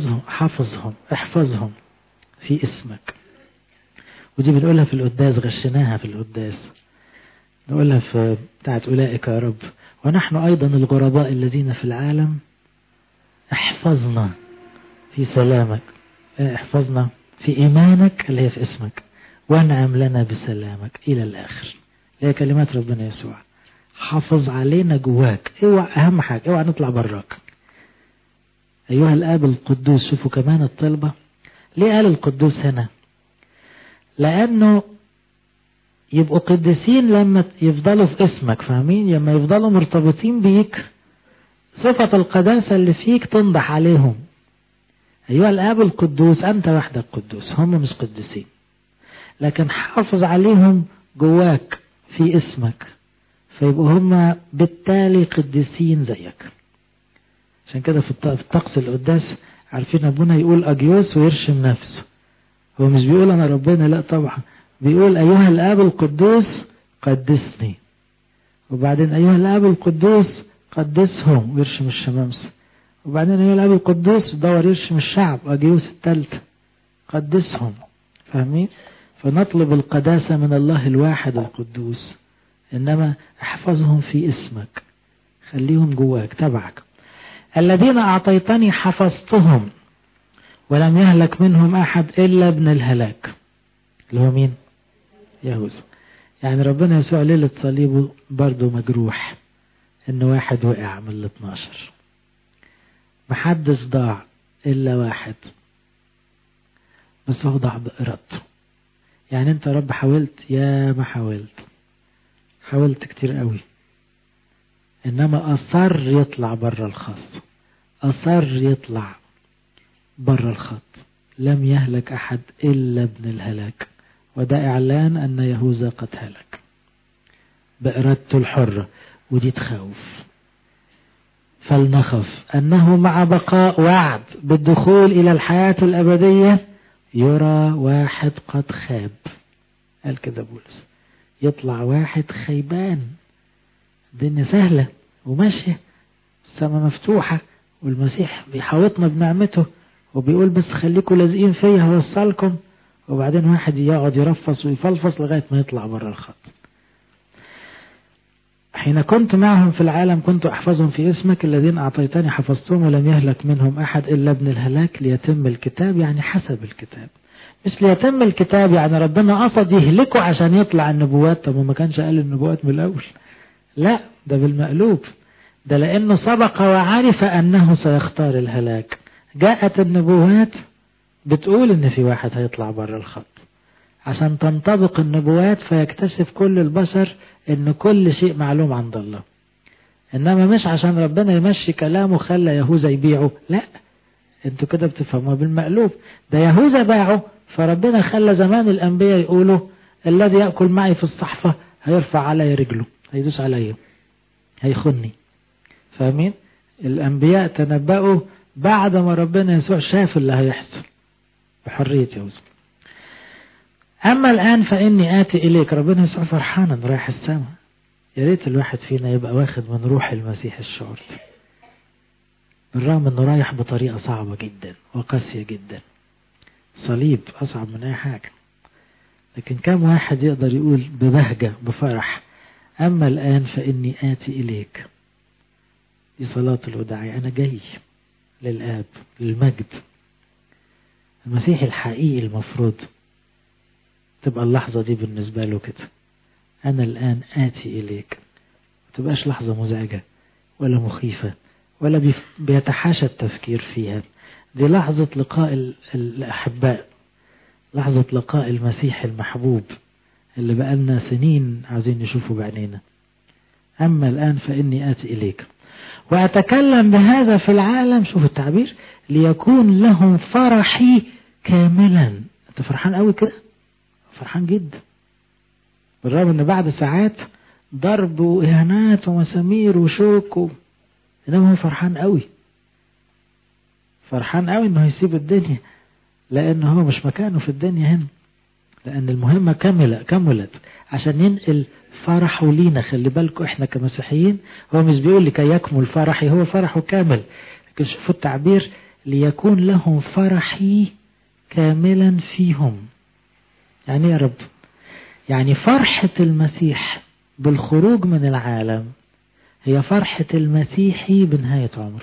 احفظهم في اسمك. ودي بنقولها في القداس، غشناها في القداس، نقولها في بتاعت أولئك يا رب ونحن أيضا الغرباء الذين في العالم احفظنا في سلامك، احفظنا في إيمانك اللي هي في اسمك، وانعم لنا بسلامك إلى الآخر. هي كلمات ربنا يسوع، حافظ علينا جواك. اوعى، أهم حاجة اوعى نطلع براك أيها الآب القدوس. شوفوا كمان الطلبة ليه قال القدوس هنا؟ لأنه يبقوا قديسين لما يفضلوا في اسمك، فاهمين؟ لما يفضلوا مرتبطين بيك، صفة القداسة اللي فيك تنضح عليهم. أيها الآب القدوس، أنت وحدك قدوس، هم مش قديسين، لكن حافظ عليهم جواك في اسمك، فيبقوا هم بالتالي قديسين زيك. عشان كده في الطقس القداس عارفين أبونا يقول أجيوس ويرشم نفسه. هو مش بيقول أنا ربنا، لا طبعا، بيقول أيها الآب القدوس قدسني، وبعدين أيها الآب القدوس قدسهم ويرشم الشمامسة، وبعدين أيها الآب القدوس دور يرشم الشعب أجيوس الثالثة قدسهم. فاهمين؟ فنطلب القداسة من الله الواحد القدوس، إنما احفظهم في اسمك، خليهم جواك تبعك. الذين أعطيتني حفظتهم ولم يهلك منهم أحد إلا ابن الهلاك، اللي هو مين؟ يهوذا. يعني ربنا يسوع ليلة صليبه برضه مجروح إن واحد وقع من 12، محدش ضاع إلا واحد، بس هو ضاع بإرادته. يعني أنت رب حاولت، يا ما حاولت كتير قوي، إنما أصر يطلع بره الخط، أصر يطلع بره الخط. لم يهلك أحد إلا ابن الهلاك، وده إعلان أن يهوذا قد هلك بإرادته الحرة، ودي تخوف. فلنخف أنه مع بقاء وعد بالدخول إلى الحياة الأبدية يرى واحد قد خاب. قال كده بولس، يطلع واحد خيبان، الدنيا سهلة وماشية، السماء مفتوحة والمسيح بيحاوطنا بنعمته وبيقول بس خليكوا لازقين فيا هوصلكم، وبعدين واحد يقعد يرفص ويفلفص لغاية ما يطلع بره الخط. حين كنت معهم في العالم كنت أحفظهم في اسمك، الذين أعطيتني حفظتهم ولم يهلك منهم أحد إلا ابن الهلاك، ليتم الكتاب. يعني حسب الكتاب، مش ليتم الكتاب يعني ربنا قصد يهلكه عشان يطلع النبوات. طب ما كانش قال النبوات من الأول؟ لا، ده بالمقلوب، ده لأنه سبق وعرف أنه سيختار الهلاك. جاءت النبوات بتقول إن في واحد هيطلع بره الخط عشان تنطبق النبوات فيكتشف كل البشر ان كل شيء معلوم عند الله. انما مش عشان ربنا يمشي كلامه خلى يهوذا يبيعه، لا، انتوا كده بتفهموا بالمقلوب. ده يهوذا باعه، فربنا خلى زمان الانبياء يقولوا الذي يأكل معي في الصحفة هيرفع علي رجله، هيدوس علي، هيخني. فاهمين؟ الانبياء تنبأوا بعد ما ربنا يسوع شاف اللي هيحصل بحرية يهوذا. اما الان فاني اتي اليك، ربنا يسوع فرحانا رايح السماء. يا ريت الواحد فينا يبقى واخد من روح المسيح الشعور ده، بالرغم انه رايح بطريقة صعبة جدا وقاسية جدا، صليب اصعب من اي حاجة، لكن كم واحد يقدر يقول ببهجة بفرح اما الان فاني اتي اليك؟ دي صلاة الوداع، انا جاي للآب للمجد. المسيح الحقيقي المفروض تبقى اللحظة دي بالنسبة له كده، أنا الآن آتي إليك. ما تبقاش لحظة مزعجة ولا مخيفة ولا بيتحاشى التفكير فيها. دي لحظة لقاء الأحباء، لحظة لقاء المسيح المحبوب اللي بقالنا سنين عاوزين نشوفه بعينينا. أما الآن فإني آتي إليك وأتكلم بهذا في العالم، شوف التعبير، ليكون لهم فرحي كاملا. أنت فرحان قوي كده؟ فرحان جدا، بالرغم أن بعد ساعات ضرب وإهانات ومسامير وشوك إنما هو فرحان قوي، فرحان قوي إنه يسيب الدنيا، لأنه هو مش مكانه في الدنيا هنا، لأن المهمة كملت عشان ينقل فرحه لينا. خلي بالكم إحنا كمسيحيين هو مش بيقول لكي يكمل فرحي، هو فرحه كامل، لكن شوفوا التعبير ليكون لهم فرحي كاملا فيهم. يعني يا رب، يعني فرحة المسيح بالخروج من العالم هي فرحة المسيحي بنهاية عمره.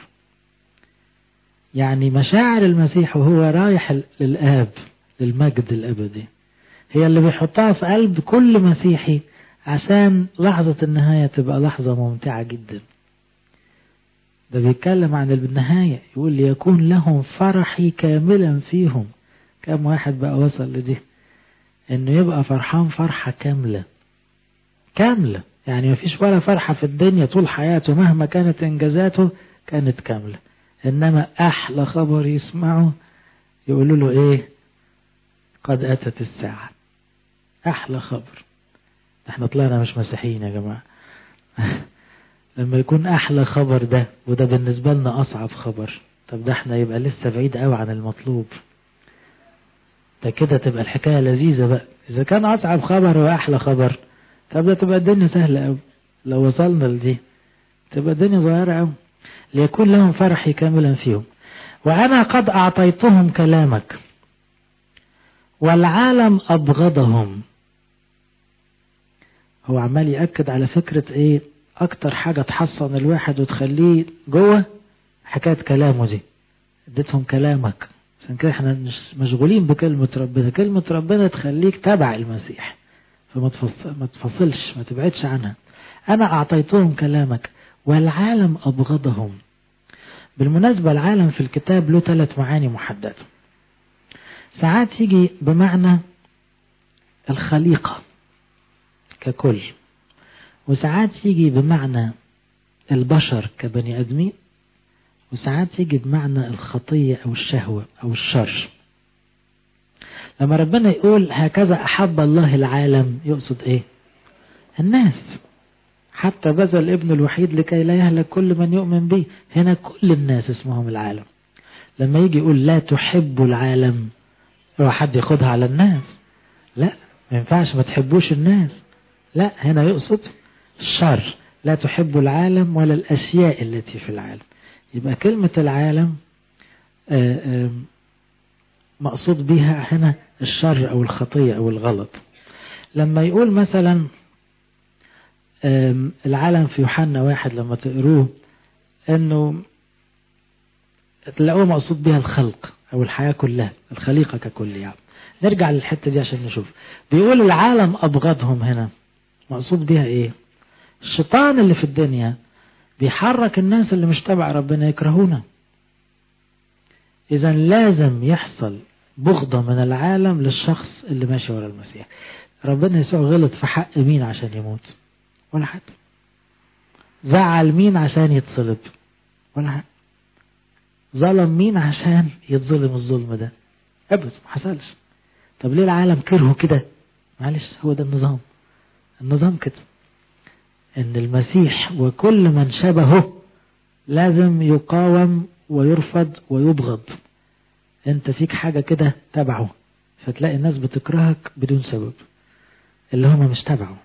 يعني مشاعر المسيح وهو رايح للآب للمجد الأبدي هي اللي بيحطها في قلب كل مسيحي عشان لحظة النهاية تبقى لحظة ممتعة جدا. ده بيتكلم عن النهاية، يقول ليكون لهم فرحي كاملا فيهم. كم واحد بقى وصل لدي انه يبقى فرحان فرحة كاملة كاملة، يعني مفيش ولا فرحة في الدنيا طول حياته مهما كانت انجازاته كانت كاملة، انما احلى خبر يسمعه يقولوا له ايه؟ قد اتت الساعة. احلى خبر. احنا طلعنا مش مسيحيين يا جماعة. لما يكون احلى خبر ده، وده بالنسبة لنا اصعب خبر، طب ده احنا يبقى لسه بعيد قوي عن المطلوب. ده كده تبقى الحكاية لذيذة بقى. اذا كان اصعب خبر واحلى خبر، طب ده تبقى الدنيا سهلة قوي. لو وصلنا لدي تبقى الدنيا صغيرة قوي. ليكون لهم فرحي كاملا فيهم وانا قد اعطيتهم كلامك والعالم ابغضهم. هو عمال يأكد على فكرة ايه؟ اكتر حاجة تحصن الواحد وتخليه جوه حكاية كلامه دي. اديتهم كلامك، عشان كده احنا مشغولين بكلمة ربنا. كلمة ربنا تخليك تبع المسيح، فما تفصلش، ما تبعدش عنها. انا اعطيتهم كلامك والعالم ابغضهم. بالمناسبة العالم في الكتاب له 3 معاني محددة. ساعات يجي بمعنى الخليقة ككل، وساعات يجي بمعنى البشر كبني أدمين، وساعات يجي بمعنى الخطية أو الشهوة أو الشر. لما ربنا يقول هكذا أحب الله العالم، يقصد إيه؟ الناس، حتى بذل ابن الوحيد لكي لا يهلك كل من يؤمن به. هنا كل الناس اسمهم العالم. لما يجي يقول لا تحب العالم، هو حد ياخدها على الناس؟ لا، ما ينفعش ما تحبوش الناس. لا، هنا يقصد الشر. لا تحب العالم ولا الأشياء التي في العالم. يبقى كلمة العالم مقصود بها هنا الشر أو الخطية أو الغلط. لما يقول مثلا العالم في يوحنا 1 لما تقروه أنه تلاقوه مقصود بها الخلق أو الحياة كلها، الخليقة ككل. يعني نرجع للحتة دي عشان نشوف. بيقول العالم أبغضهم، هنا مقصود بها إيه؟ الشيطان اللي في الدنيا بيحرك الناس اللي مش تبع ربنا يكرهونا. إذا لازم يحصل بغضة من العالم للشخص اللي ماشي ورا المسيح. ربنا يسوع غلط في حق مين عشان يموت؟ ولا حد. زعل مين عشان يتصلب؟ ولا حد. ظلم مين عشان يتظلم الظلم ده؟ أبدا ما حصلش. طب ليه العالم كرهه كده؟ معلش هو ده النظام. النظام كده ان المسيح وكل من شبهه لازم يقاوم ويرفض ويبغض. انت فيك حاجة كده تبعه، فتلاقي الناس بتكرهك بدون سبب، اللي هم مش تبعه،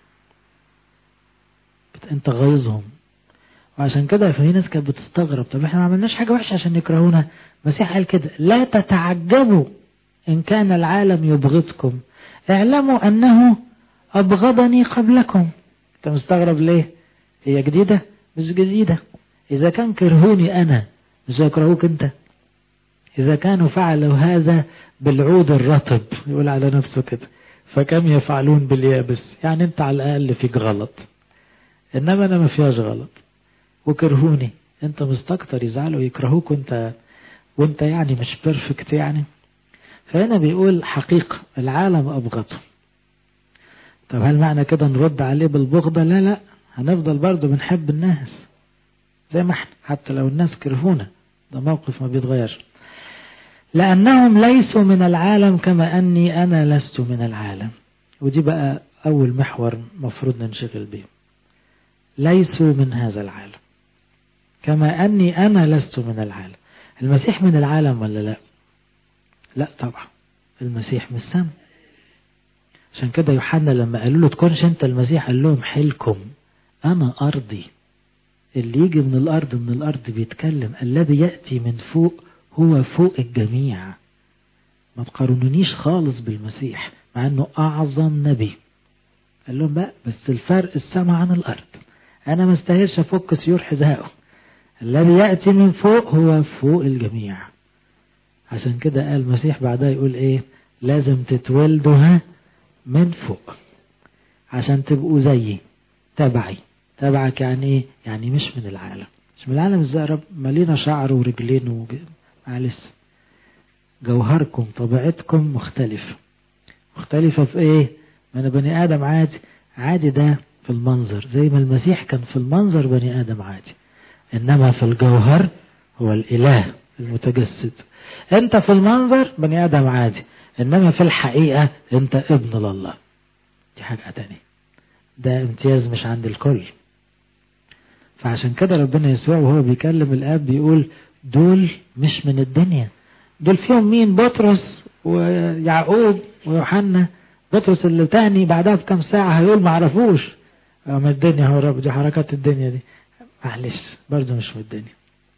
انت غيظهم. وعشان كده في ناس كانت بتستغرب، طب احنا ما عملناش حاجة وحشة عشان يكرهونا. المسيح قال كده: لا تتعجبوا إن كان العالم يبغضكم، اعلموا أنه أبغضني قبلكم. انت مستغرب ليه؟ هي جديدة؟ مش جديدة. إذا كان كرهوني أنا مش هيكرهوك أنت. إذا كانوا فعلوا هذا بالعود الرطب، يقول على نفسه كده، فكم يفعلون باليابس. يعني أنت على الأقل فيك غلط، إنما أنا ما فيهاش غلط. وكرهوني، أنت مستكتر يزعلوا يكرهوك وأنت يعني مش بيرفكت يعني. فهنا بيقول حقيقة العالم أبغضه. طب هل معنى كده نرد عليه بالبغضة؟ لا لا، هنفضل برضو بنحب الناس زي ما احنا حتى لو الناس كرهونا، ده موقف ما بيتغيرش. لأنهم ليسوا من العالم كما أني أنا لست من العالم. ودي بقى أول محور مفروض ننشغل به. ليسوا من هذا العالم كما أني أنا لست من العالم. المسيح من العالم ولا لا؟ لا طبعا، المسيح من السماء. عشان كده يوحنا لما قالوا له تكونش انت المسيح، قال لهم حلكم أنا أرضي. اللي يجي من الأرض بيتكلم. الذي يأتي من فوق هو فوق الجميع. ما تقارنونيش خالص بالمسيح مع أنه أعظم نبي. قال لهم لا، بس الفرق السماء عن الأرض. أنا ما استاهلش أفك سيور حذائه. الذي يأتي من فوق هو فوق الجميع. عشان كده قال المسيح بعدها يقول إيه؟ لازم تتولدها من فوق عشان تبقوا زيي تبعي. تبعك يعني ايه؟ يعني مش من العالم. مش من العالم ازاي يا رب؟ مالينا شعر ورجلين معلش. جوهركم طبيعتكم مختلفة في ايه؟ ما انا بني ادم عادي ده في المنظر، زي ما المسيح كان في المنظر بني ادم عادي، انما في الجوهر هو الاله المتجسد. انت في المنظر بني ادم عادي، انما في الحقيقة انت ابن لله. دي حاجة تانية، ده امتياز مش عند الكل. فعشان كده ربنا يسوع وهو بيكلم الآب بيقول دول مش من الدنيا. دول فيهم مين؟ بطرس ويعقوب ويوحنا. بطرس اللي تاني بعدها بكم ساعة هيقول معرفوش. من الدنيا هو رب، دي حركات الدنيا دي. معلش برضو مش من الدنيا.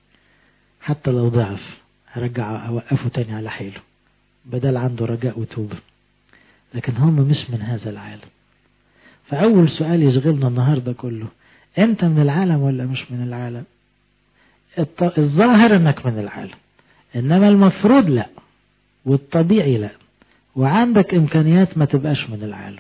حتى لو ضعف هرجع أوقفه تاني على حيله، بدل عنده رجاء وتوبة. لكن هم مش من هذا العالم. فأول سؤال يشغلنا النهاردة كله، أنت من العالم ولا مش من العالم؟ الظاهر أنك من العالم، إنما المفروض لا، والطبيعي لا، وعندك إمكانيات ما تبقاش من العالم.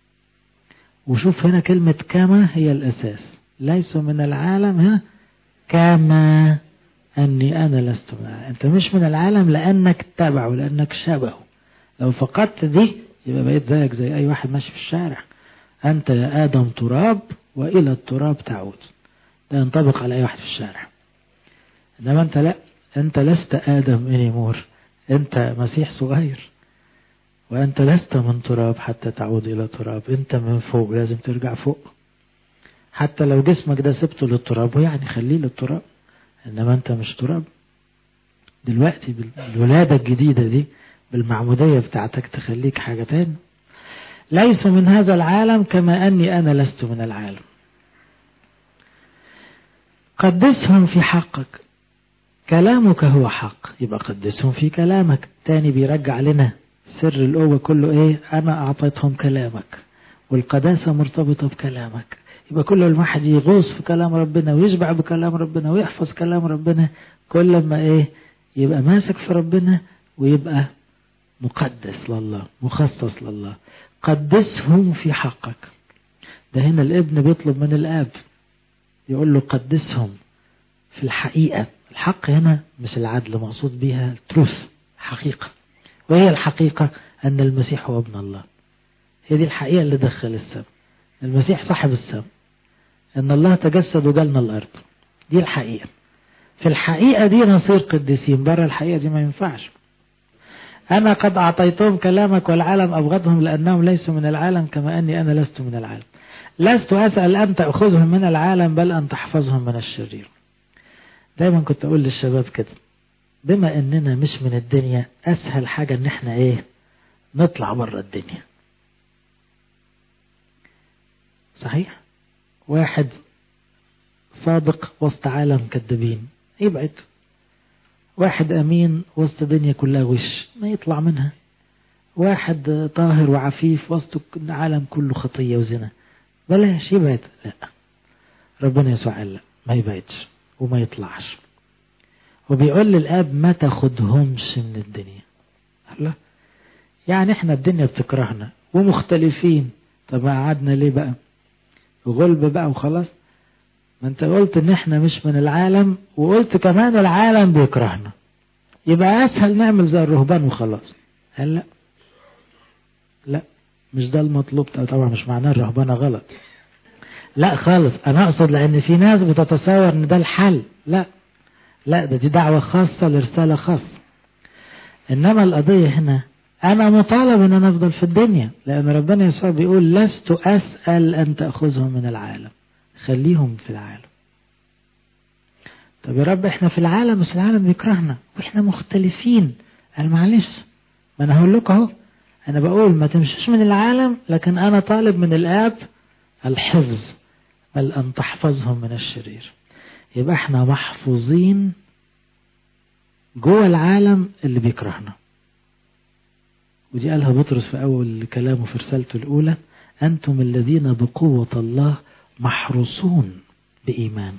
وشوف هنا كلمة كما هي الأساس. ليسوا من العالم ها كما أني أنا لست من العالم. أنت مش من العالم لأنك تبعه، لأنك شبهه. لو فقدت دي يبقى بقيت زيك زي أي واحد ماشي في الشارع. أنت يا آدم تراب وإلى التراب تعود. ده ينطبق على أي واحد في الشارع. إنما أنت لا، أنت لست آدم إنيمور، أنت مسيح صغير. وأنت لست من تراب حتى تعود إلى تراب. أنت من فوق، لازم ترجع فوق. حتى لو جسمك ده سبته للتراب ويعني خليه للتراب، إنما أنت مش تراب. دلوقتي بالولادة الجديدة دي بالمعمودية بتاعتك تخليك حاجة تاني. ليس من هذا العالم كما أني أنا لست من العالم. قدسهم في حقك، كلامك هو حق. يبقى قدسهم في كلامك. تاني بيرجع لنا سر القوة كله ايه؟ أنا أعطيتهم كلامك، والقداسة مرتبطة بكلامك. يبقى كل الواحد يغوص في كلام ربنا ويشبع بكلام ربنا ويحفظ كلام ربنا، كل ما ايه يبقى ماسك في ربنا ويبقى مقدس لله، مخصص لله. قدسهم في حقك. ده هنا الابن بيطلب من الآب، يقول له قدسهم في الحقيقة. الحق هنا مش العدل، مقصود بيها التروث، حقيقة. وهي الحقيقة أن المسيح هو ابن الله. هي دي الحقيقة اللي دخل السماء، المسيح صاحب السماء، أن الله تجسد وجالنا الأرض. دي الحقيقة. في الحقيقة دي نصير قديسين، برا الحقيقة دي ما ينفعش. أنا قد أعطيتهم كلامك والعالم أبغضهم لأنهم ليسوا من العالم كما أني أنا لست من العالم. لست أسأل أن تأخذهم من العالم بل أن تحفظهم من الشرير. دايما كنت أقول للشباب كده، بما أننا مش من الدنيا أسهل حاجة أن احنا نطلع برا الدنيا. صحيح؟ واحد صادق وسط عالم كذابين يبعد، واحد أمين وسط دنيا كلها غش ما يطلع منها، واحد طاهر وعفيف وسط عالم كله خطية وزنا بلاش يبعد. لا، ربنا يسوع قال لا، ما يبعدش وما يطلعش، وبيقول للآب ما تاخدهمش من الدنيا. الله، يعني احنا الدنيا بتكرهنا ومختلفين، طب ما قعدنا ليه بقى؟ غلب بقى وخلاص. ما انت قلت ان احنا مش من العالم، وقلت كمان العالم بيكرهنا، يبقى اسهل نعمل زي الرهبان وخلاص. قال لا، لا مش ده المطلوب. طبعا مش معناه الرهبانة غلط، لا خالص. انا اقصد لان في ناس بتتصور ان ده الحل. لا لا، دي دعوة خاصة لرسالة خاصة. انما القضية هنا انا مطالب ان انا افضل في الدنيا، لان ربنا يسوع بيقول لست اسأل ان تأخذهم من العالم، خليهم في العالم. طب يا رب احنا في العالم بس العالم بيكرهنا واحنا مختلفين. قال معلش، ما انا هقول لك اهو، انا بقول ما تمشيش من العالم، لكن انا طالب من الاب الحفظ بل ان تحفظهم من الشرير. يبقى احنا محفوظين جوه العالم اللي بيكرهنا. ودي قالها بطرس في اول كلامه في رسالته الاولى، انتم الذين بقوة الله محروسون بإيمان.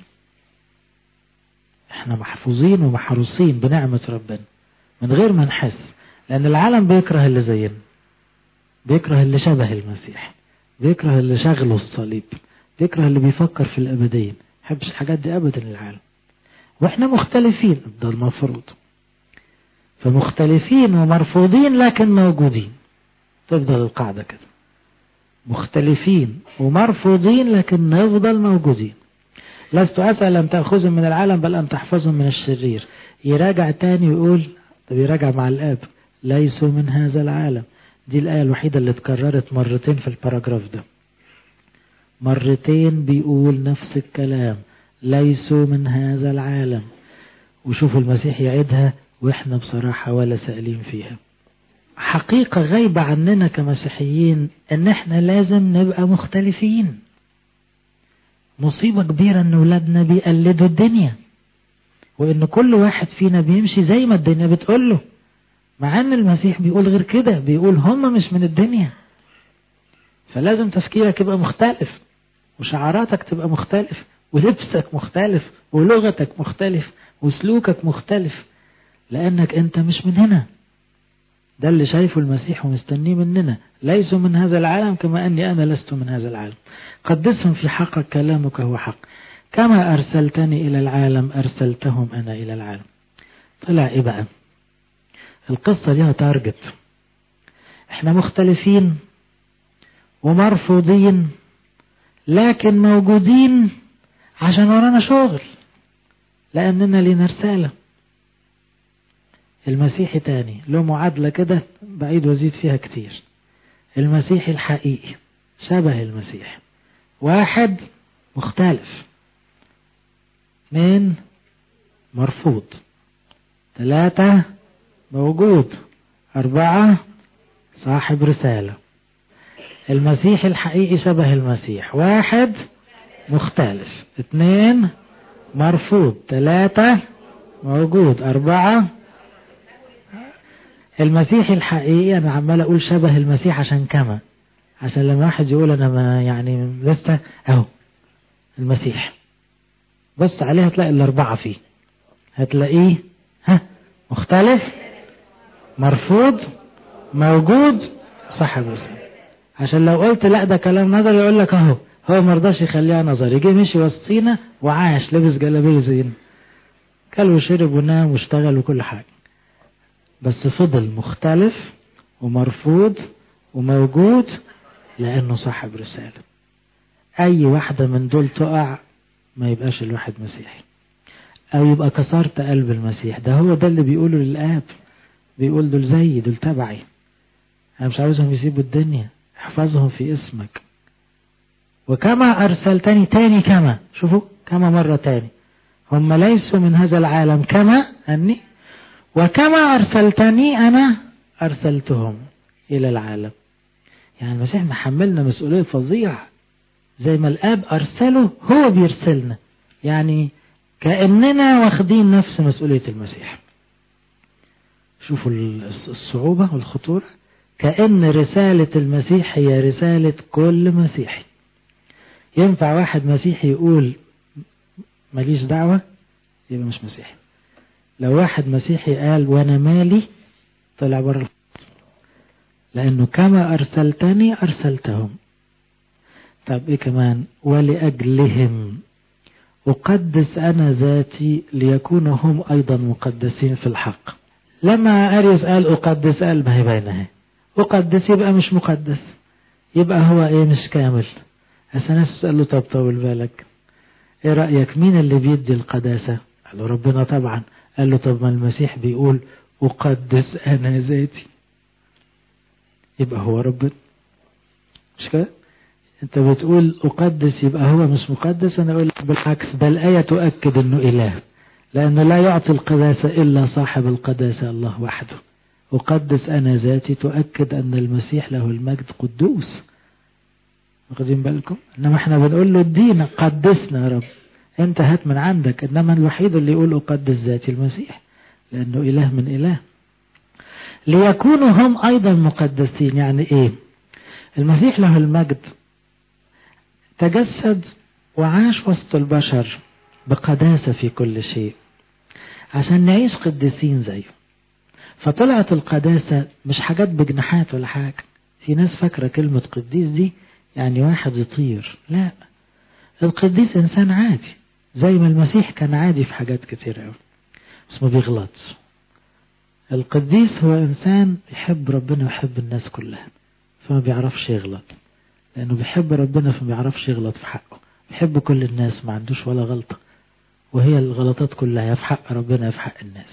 احنا محفوظين ومحروسين بنعمة ربنا من غير ما نحس، لأن العالم بيكره اللي زينا، بيكره اللي شبه المسيح، بيكره اللي شغله الصليب، بيكره اللي بيفكر في الأبدين، محبش الحاجات دي أبدا العالم. واحنا مختلفين، ده المفروض. فمختلفين ومرفوضين لكن موجودين، تفضل القاعدة كده، مختلفين ومرفوضين لكن نفضل موجودين. لست أسأل أن تأخذهم من العالم بل أن تحفظهم من الشرير. يراجع تاني ويقول، طب يراجع مع الآب، ليسوا من هذا العالم. دي الآية الوحيدة اللي اتكررت مرتين في الباراجراف ده، مرتين بيقول نفس الكلام، ليسوا من هذا العالم. وشوفوا المسيح يعيدها واحنا بصراحة ولا سائلين فيها. حقيقة غايبة عننا كمسيحيين ان احنا لازم نبقى مختلفين. مصيبة كبيرة ان ولادنا بيقلدوا الدنيا، وان كل واحد فينا بيمشي زي ما الدنيا بتقوله، مع ان المسيح بيقول غير كده، بيقول هم مش من الدنيا. فلازم تفكيرك يبقى مختلف، وشعاراتك تبقى مختلف، ولبسك مختلف، ولغتك مختلف، وسلوكك مختلف، لانك انت مش من هنا. ده اللي شايفه المسيح ومستنيه مننا، ليسوا من هذا العالم كما أني أنا لست من هذا العالم. قدسهم في حقك، كلامك هو حق، كما أرسلتني إلى العالم أرسلتهم أنا إلى العالم. طلع إيه بقى؟ القصة ليها تارجت. احنا مختلفين ومرفوضين لكن موجودين عشان ورانا شغل، لأننا لنا رسالة. المسيحي تاني له معادلة كده بعيد وزيد فيها كتير. المسيحي الحقيقي شبه المسيح، واحد مختلف، اثنين مرفوض، ثلاثة موجود، أربعة صاحب رسالة. المسيحي الحقيقي شبه المسيح، واحد مختلف، اثنين مرفوض، ثلاثة موجود، أربعة. المسيحي الحقيقي أنا عمال أقول شبه المسيح عشان لما واحد يقول أنا ما يعني لسه أهو المسيح، بص عليه هتلاقي الأربعة فيه، هتلاقيه مختلف، مرفوض، موجود، صاحب رسالة. عشان لو قلت لا ده كلام نظري يقول لك أهو هو مرضاش يخليها نظري، جه مشي وسطينا وعاش لبس جلابيه زينا، كل وشرب ونام واشتغل وكل حاجة. بس فضل مختلف ومرفوض وموجود لأنه صاحب رسالة. أي واحدة من دول تقع ما يبقاش الواحد مسيحي، أو يبقى كسرت قلب المسيح. ده هو ده اللي بيقوله للآب، بيقول دول زيي، دول تبعي، أنا مش عاوزهم يسيبوا الدنيا، احفظهم في اسمك. وكما أرسلتني، تاني كما، شوفوا كما مرة تاني، هم ليسوا من هذا العالم كما أني، وكما أرسلتني أنا أرسلتهم إلى العالم. يعني المسيح محملنا مسؤولية فظيعة، زي ما الآب أرسله هو بيرسلنا، يعني كأننا واخدين نفس مسؤولية المسيح. شوفوا الصعوبة والخطورة، كأن رسالة المسيح هي رسالة كل مسيحي. ينفع واحد مسيحي يقول ماليش دعوة؟ يبقى مش مسيحي. لو واحد مسيحي قال وانا مالي، طلع بره، لأنه كما أرسلتني أرسلتهم. طب إيه كمان؟ ولأجلهم أقدس أنا ذاتي ليكونوا هم أيضا مقدسين في الحق. لما أريس قال أقدس، قال ما هي بينها، أقدس يبقى مش مقدس، يبقى هو إيه؟ مش كامل. ناس سأل له طب طول بالك، إيه رأيك مين اللي بيدي القداسة؟ قال له ربنا طبعا. قال له طب ما المسيح بيقول أقدس أنا ذاتي، يبقى هو ربنا، مش كده؟ انت بتقول أقدس يبقى هو مش مقدس، أنا أقول بالعكس، ده الآية تؤكد أنه إله، لأنه لا يعطي القداسة إلا صاحب القداسة الله وحده. أقدس أنا ذاتي تؤكد أن المسيح له المجد قدوس، واخدين بالكم؟ إنما احنا بنقول له الدين قدسنا يا رب، انت هات من عندك. إنما الوحيد اللي يقول أقدس ذاتي المسيح، لأنه إله من إله. ليكونوا هم أيضا مقدسين، يعني إيه؟ المسيح له المجد تجسد وعاش وسط البشر بقداسة في كل شيء عشان نعيش قديسين زيه. فطلعت القداسة مش حاجات بجناحات ولا حاجة. في ناس فاكرة كلمة قديس دي يعني واحد يطير، لا، القديس إنسان عادي زي ما المسيح كان عادي في حاجات كتير أوي، بس ما بيغلطش. القديس هو إنسان يحب ربنا ويحب الناس كلها، فما بيعرفش يغلط، لأنه بيحب ربنا فما بيعرفش يغلط في حقه، بيحب كل الناس، ما عندوش ولا غلطة، وهي الغلطات كلها يا في حق ربنا يا في حق الناس.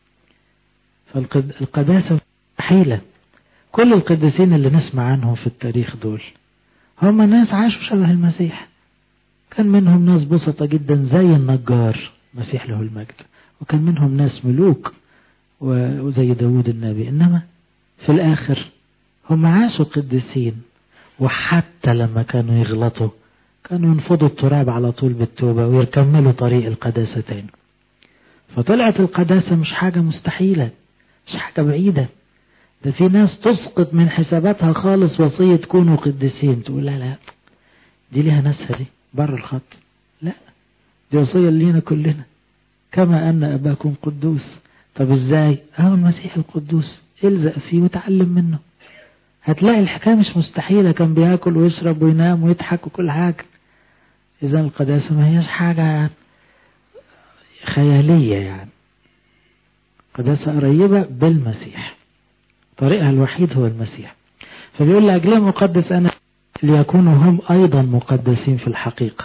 فالقداسة حيلة. كل القديسين اللي نسمع عنهم في التاريخ دول هم ناس عاشوا شبه المسيح. كان منهم ناس بسطة جدا زي النجار مسيح له المجد، وكان منهم ناس ملوك وزي داود النبي، إنما في الآخر هم عاشوا قديسين. وحتى لما كانوا يغلطوا كانوا ينفضوا التراب على طول بالتوبة ويكملوا طريق القداسة تاني. فطلعت القداسة مش حاجة مستحيلة، مش حاجة بعيدة. ده في ناس تسقط من حساباتها خالص وصية تكونوا قديسين، تقول لا دي ليها ناسها، دي بره الخط. لا، دي وصية لينا كلنا، كما أن أباكم قدوس. طب إزاي؟ المسيح القدوس، الزق فيه وتعلم منه، هتلاقي الحكاية مش مستحيلة. كان بياكل ويشرب وينام ويضحك وكل حاجة. إذا القداسة ما هيش حاجة خيالية، يعني قداسة قريبة بالمسيح، طريقها الوحيد هو المسيح. فبيقول لأجلهم أقدس أنا ليكونوا هم أيضا مقدسين في الحقيقة.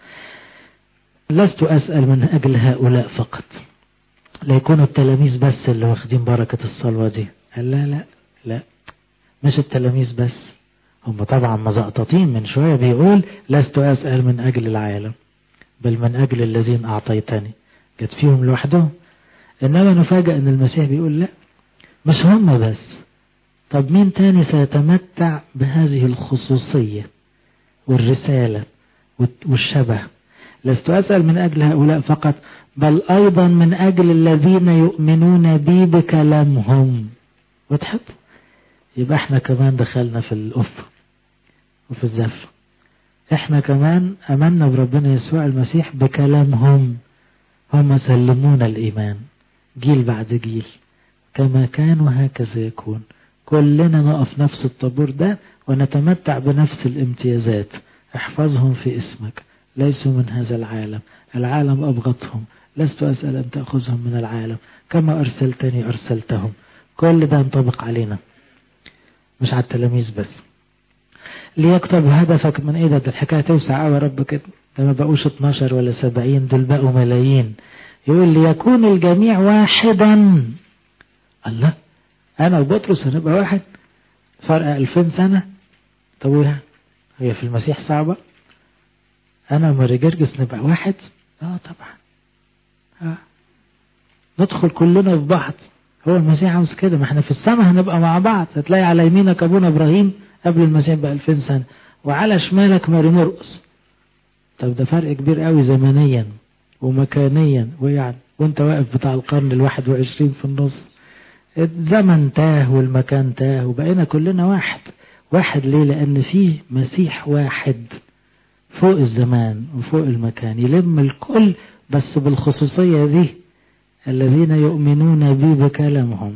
لست أسأل من أجل هؤلاء فقط، ليكونوا التلاميذ بس اللي واخدين بركة الصلوة دي. قال لا، مش التلاميذ بس، هم طبعا مزقططين. من شوية بيقول لست أسأل من أجل العالم بل من أجل الذين أعطيتني، جت فيهم لوحدهم. إنما نفاجأ أن المسيح بيقول لا، مش هم بس. طب مين تاني سيتمتع بهذه الخصوصية والرسالة والشبه؟ لست أسأل من أجل هؤلاء فقط بل أيضا من أجل الذين يؤمنون بي بكلامهم. وتحب يبقى احنا كمان دخلنا في الأفة وفي الزفة. احنا كمان أمنا بربنا يسوع المسيح بكلامهم، هم سلمونا الإيمان جيل بعد جيل، كما كان وهكذا يكون. كلنا نقف نفس الطابور ده ونتمتع بنفس الامتيازات. احفظهم في اسمك، ليسوا من هذا العالم، العالم أبغضهم، لست أسأل أن تأخذهم من العالم، كما أرسلتني أرسلتهم. كل ده ينطبق علينا مش على التلاميذ بس. ليكتب هدفك من ايه ده الحكاية توسع قوي يا رب كده، ده ما بقوش 12 ولا 70، دول بقوا ملايين. يقول ليكون الجميع واحدا. الله، انا وبطرس هنبقى واحد، فرق 2000 سنة. طب هي في المسيح صعبة؟ انا وماري جرجس نبقى واحد؟ طبعا. ندخل كلنا في بعض. هو المسيح عاوز كده، ما احنا في السماء هنبقى مع بعض. هتلاقي على يمينك ابونا ابراهيم قبل المسيح ب2000 سنة، وعلى شمالك ماري مرقس. طب ده فرق كبير قوي زمنيا ومكانيا، وانت واقف بتاع القرن 21 في النص. الزمن تاه والمكان تاه، وبقينا كلنا واحد. واحد ليه؟ لان فيه مسيح واحد فوق الزمان وفوق المكان، يلم الكل بس بالخصوصية دي. الذين يؤمنون بي بكلامهم،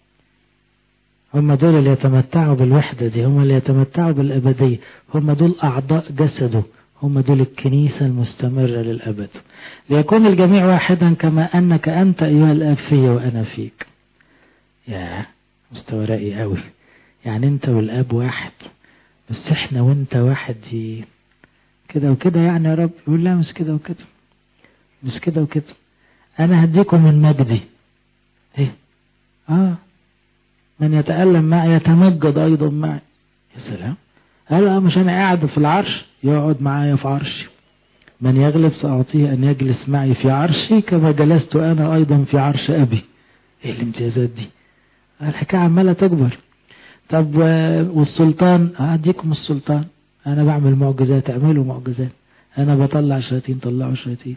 هم دول اللي يتمتعوا بالوحدة دي، هم اللي يتمتعوا بالأبدية، هم دول أعضاء جسده، هم دول الكنيسة المستمرة للأبد. ليكون الجميع واحدا كما أنك أنت أيها الآب في وأنا فيك. يا مستوى رأي قوي، يعني أنت والآب واحد، بس إحنا وأنت واحد دي كده وكده يعني يا رب. يقول لا، مش كده وكده، مش كده وكده. أنا هديكم من مجدي. إيه؟ من يتألم معي يتمجد أيضا معي. يا سلام. قال مش أنا قاعد في العرش، يقعد معايا في عرشي. من يغلب سأعطيه أن يجلس معي في عرشي كما جلست أنا أيضا في عرش أبي. إيه الامتيازات دي؟ الحكاية عمالة تكبر. طب والسلطان؟ أديكم السلطان. أنا بعمل معجزات، اعملوا معجزات. أنا بطلع شياطين، طلعوا شياطين.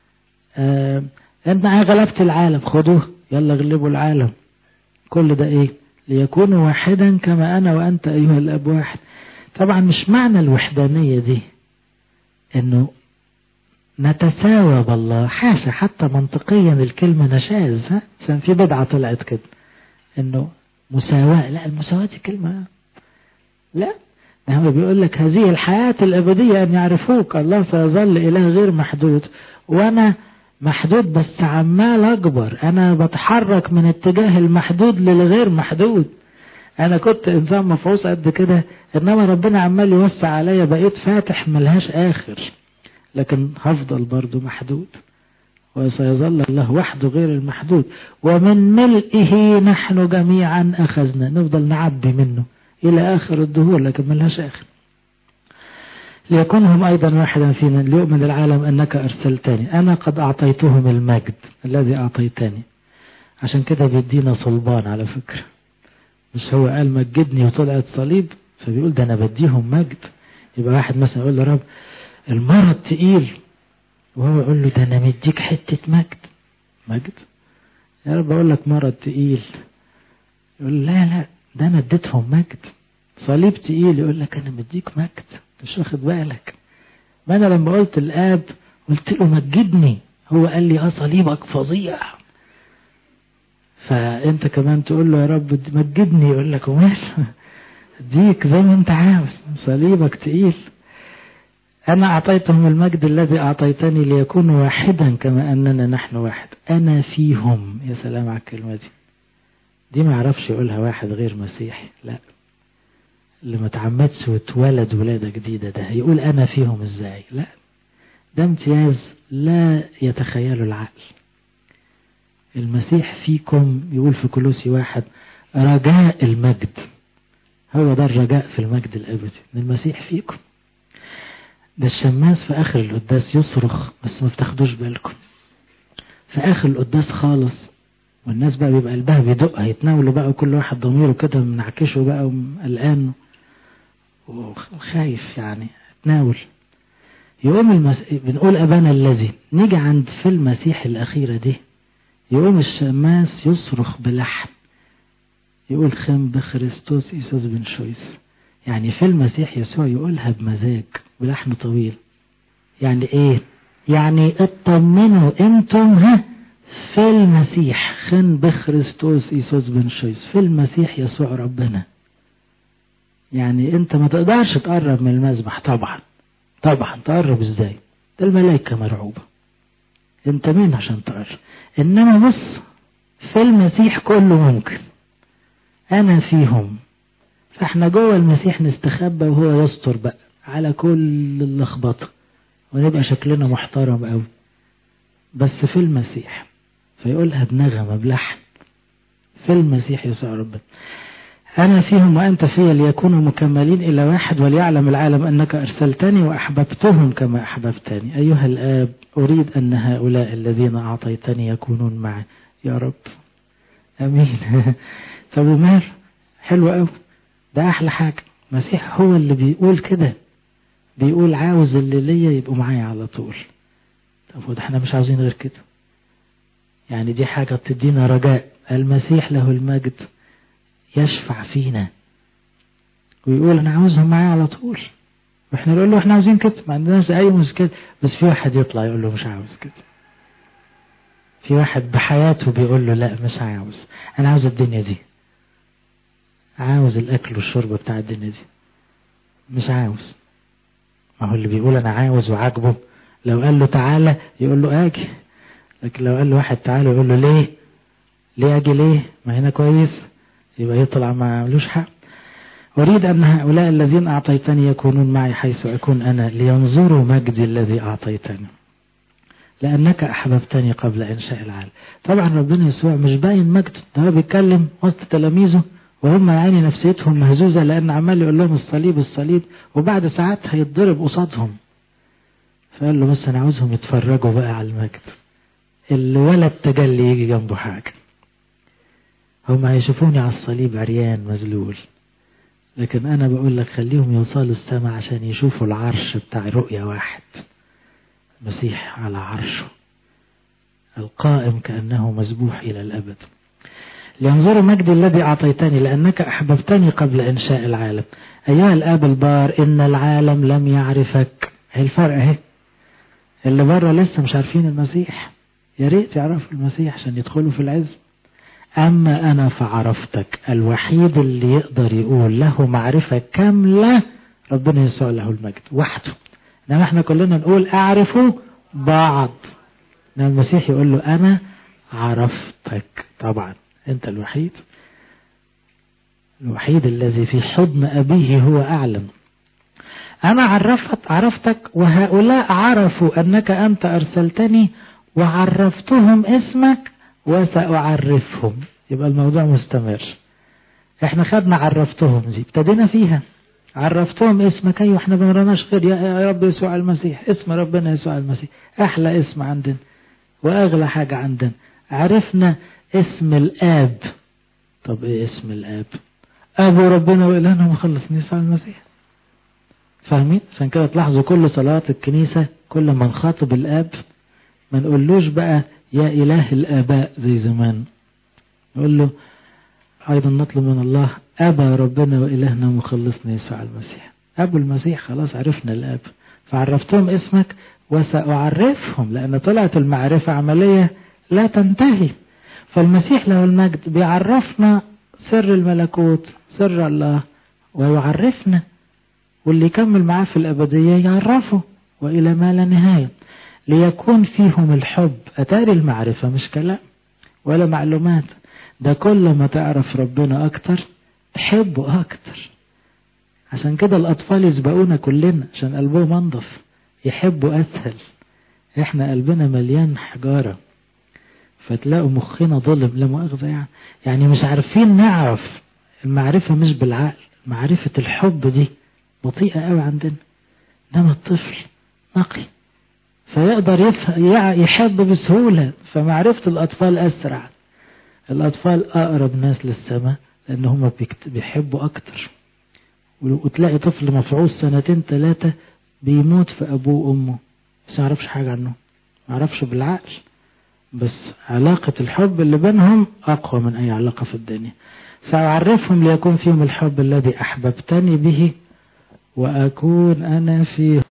أنت غلبت العالم، خدوه، يلا غلبوا العالم. كل ده إيه؟ ليكونوا واحدا كما أنا وأنت أيها الأب واحد. طبعا مش معنى الوحدانية دي إنه نتساوى بالله، حاشا، حتى منطقيا الكلمة نشاز. عشان في بدعة طلعت كده إنه مساواة. لا، المساواة دي كلمة، لا، هو بيقول لك هذه الحياة الأبدية أن يعرفوك الله سيظل إله غير محدود، وأنا محدود بس عمال أكبر. أنا بتحرك من اتجاه المحدود للغير محدود. أنا كنت إنسان مفعوص قد كده، إنما ربنا عمال يوسع عليا، بقيت فاتح ملهاش آخر، لكن هفضل برضو محدود. وسيظل الله وحده غير المحدود. ومن ملئه نحن جميعا أخذنا، نفضل نعبي منه إلى آخر الدهور، لكن ملهاش آخر. ليكونهم أيضا واحدا فينا ليؤمن العالم أنك أرسلتني، أنا قد أعطيتهم المجد الذي أعطيتني. عشان كده بيدينا صلبان على فكرة، مش هو قال مجدني وطلعت صليب، فبيقول ده أنا بديهم مجد. يبقى واحد مثلا يقول له رب المرض تقيل، وهو يقول له ده أنا مديك حتة مجد. يا رب أقول لك مرض تقيل، يقول لا ده أنا اديتهم مجد. صليب تقيل، يقول لك أنا مديك مجد، مش واخد بالك. ما أنا لما قلت الآب قلت له مجدني، هو قال لي صليبك فظيع. فأنت كمان تقول له يا رب مجدني، يقول لك ومال، اديك زي ما أنت عاوز، صليبك تقيل. أنا أعطيتهم المجد الذي أعطيتني ليكونوا واحدا كما أننا نحن واحد، أنا فيهم. يا سلام على الكلمة دي ما يعرفش يقولها واحد غير مسيحي. لا، اللي ما تعمدش واتولد ولادة جديدة ده يقول أنا فيهم إزاي؟ لا، ده امتياز لا يتخيله العقل. المسيح فيكم، يقول في كولوسي 1 رجاء المجد. هو ده الرجاء في المجد الأبدي، إن المسيح فيكم. ده الشماس في آخر القداس يصرخ، بس ما بتاخدوش بالكم. في آخر القداس خالص، والناس بقى بيبقى قلبها بيدق، هيتناولوا بقى كل واحد ضميره كده منعكشه بقى وقلقان وخايف يعني تناول. يقوم بنقول أبانا الذي، نيجي عند في المسيح الأخيرة دي، يقوم الشماس يصرخ بلحن، يقول خم بخريستوس إيسوس بن شويس. يعني في المسيح يسوع يقولها بمزاج بلحن طويل. يعني ايه؟ يعني اطمنوا انتم في المسيح، خن بخريستوس إيسوس بن شويس، في المسيح يسوع ربنا. يعني انت ما تقدرش تقرب من المذبح. طبعا تقرب ازاي؟ ده الملائكة مرعوبة، انت مين عشان تقرب؟ انما بص، في المسيح كله ممكن. أنا فيهم. فاحنا جوه المسيح نستخبى وهو يستر بقى على كل اللخبطة ونبقى شكلنا محترم قوي، بس في المسيح. فيقولها بنغمة بلحن، في المسيح يسوع ربنا. أنا فيهم وأنت فيا ليكونوا مكملين إلى واحد، وليعلم العالم أنك أرسلتني وأحببتهم كما أحببتني. أيها الآب أريد أن هؤلاء الذين أعطيتني يكونون معي. يا رب أمين. طب ومال حلو قوي، ده أحلى حاجة. المسيح هو اللي بيقول كده، بيقول عاوز اللي ليا يبقوا معايا على طول. طب وده احنا مش عاوزين غير كده. يعني دي حاجة تدينا رجاء. المسيح له المجد يشفع فينا ويقول أنا عاوزهم معايا على طول، واحنا نقول له احنا عاوزين كده، ما عندناش أي مشكلة. بس في واحد يطلع يقول له مش عاوز كده، في واحد بحياته بيقول له لا مش عاوز، أنا عاوز الدنيا دي، عاوز الأكل والشرب بتاع الدنيا دي، مش عاوز. ما هو اللي بيقول أنا عاوز وعاجبه لو قال له تعالى يقول له آجي، لكن لو قال له واحد تعالى يقول له ليه أجي ليه، ما هنا كويس، يبقى يطلع ما عملوش حق. أريد أن هؤلاء الذين أعطيتني يكونون معي حيث أكون أنا، لينظروا مجدي الذي أعطيتني لأنك أحببتني قبل إنشاء العالم. طبعا ربنا يسوع مش باين مجده، ده هو بيتكلم وسط تلاميذه وهم يعني نفسيتهم مهزوزة لأن عمال يقول لهم الصليب الصليب، وبعد ساعات هيتضرب قصادهم. فقال له بس أنا عاوزهم يتفرجوا بقى على المجد اللي ولا التجلي يجي جنبه حاجة. هم هيشوفوني على الصليب عريان مذلول، لكن أنا بقول لك خليهم يوصلوا السماء عشان يشوفوا العرش بتاع رؤية واحد، مسيح على عرشه القائم كأنه مذبوح إلى الأبد. لينظروا مجدي الذي أعطيتني لأنك أحببتني قبل إنشاء العالم. أيها الآب البار إن العالم لم يعرفك. هي الفرق اهي، اللي بره لسه مش عارفين المسيح، يا ريت يعرفوا المسيح عشان يدخلوا في العز. أما أنا فعرفتك. الوحيد اللي يقدر يقول له معرفة كاملة ربنا يسوع له المجد وحده. إنما احنا كلنا نقول أعرفوا بعض، إنما المسيح يقول له أنا عرفتك. طبعا أنت الوحيد الذي في حضن أبيه هو أعلم. أنا عرفتك وهؤلاء عرفوا أنك أنت أرسلتني وعرفتهم اسمك وسأعرفهم. يبقى الموضوع مستمر. احنا خدنا عرفتهم دي ابتدينا فيها، عرفتهم اسمك. ايوه احنا بنرناش غير يا رب يسوع المسيح، اسم ربنا يسوع المسيح احلى اسم عندنا واغلى حاجة عندنا. عرفنا اسم الآب. طب ايه اسم الآب؟ ابو ربنا وإلهنا مخلصنا يسوع المسيح. فاهمين؟ عشان كده تلاحظوا كل صلاة الكنيسة كل ما نخاطب الآب ما نقولوش بقى يا إله الآباء زي زمان، نقول له أيضا نطلب من الله أبا ربنا وإلهنا مخلصنا يسوع المسيح. أبو المسيح خلاص عرفنا الآب، فعرفتهم اسمك وسأعرفهم، لأن طلعت المعرفة عملية لا تنتهي. فالمسيح له المجد بيعرفنا سر الملكوت سر الله ويعرفنا، واللي يكمل معاه في الأبدية يعرفه وإلى ما لا نهاية. ليكون فيهم الحب. أتاري المعرفة مش كلام ولا معلومات، ده كل ما تعرف ربنا أكتر تحبه أكتر. عشان كده الأطفال يسبقونا كلنا عشان قلبهم انضف، يحبوا أسهل. إحنا قلبنا مليان حجارة، فتلاقوا مخنا ظلم لا مؤاخذة يعني مش عارفين نعرف. المعرفة مش بالعقل، معرفة الحب دي بطيئة قوي عندنا، إنما الطفل نقي فيقدر يحب بسهولة. فمعرفة الأطفال أسرع. الأطفال أقرب ناس للسماء لأن هم بيحبوا أكتر. وتلاقي طفل مفعوص 2-3 بيموت في أبوه وأمه بس يعرفش حاجة عنه، يعرفش بالعقل، بس علاقة الحب اللي بينهم أقوى من أي علاقة في الدنيا. سأعرفهم ليكون فيهم الحب الذي أحببتني به وأكون أنا فيه.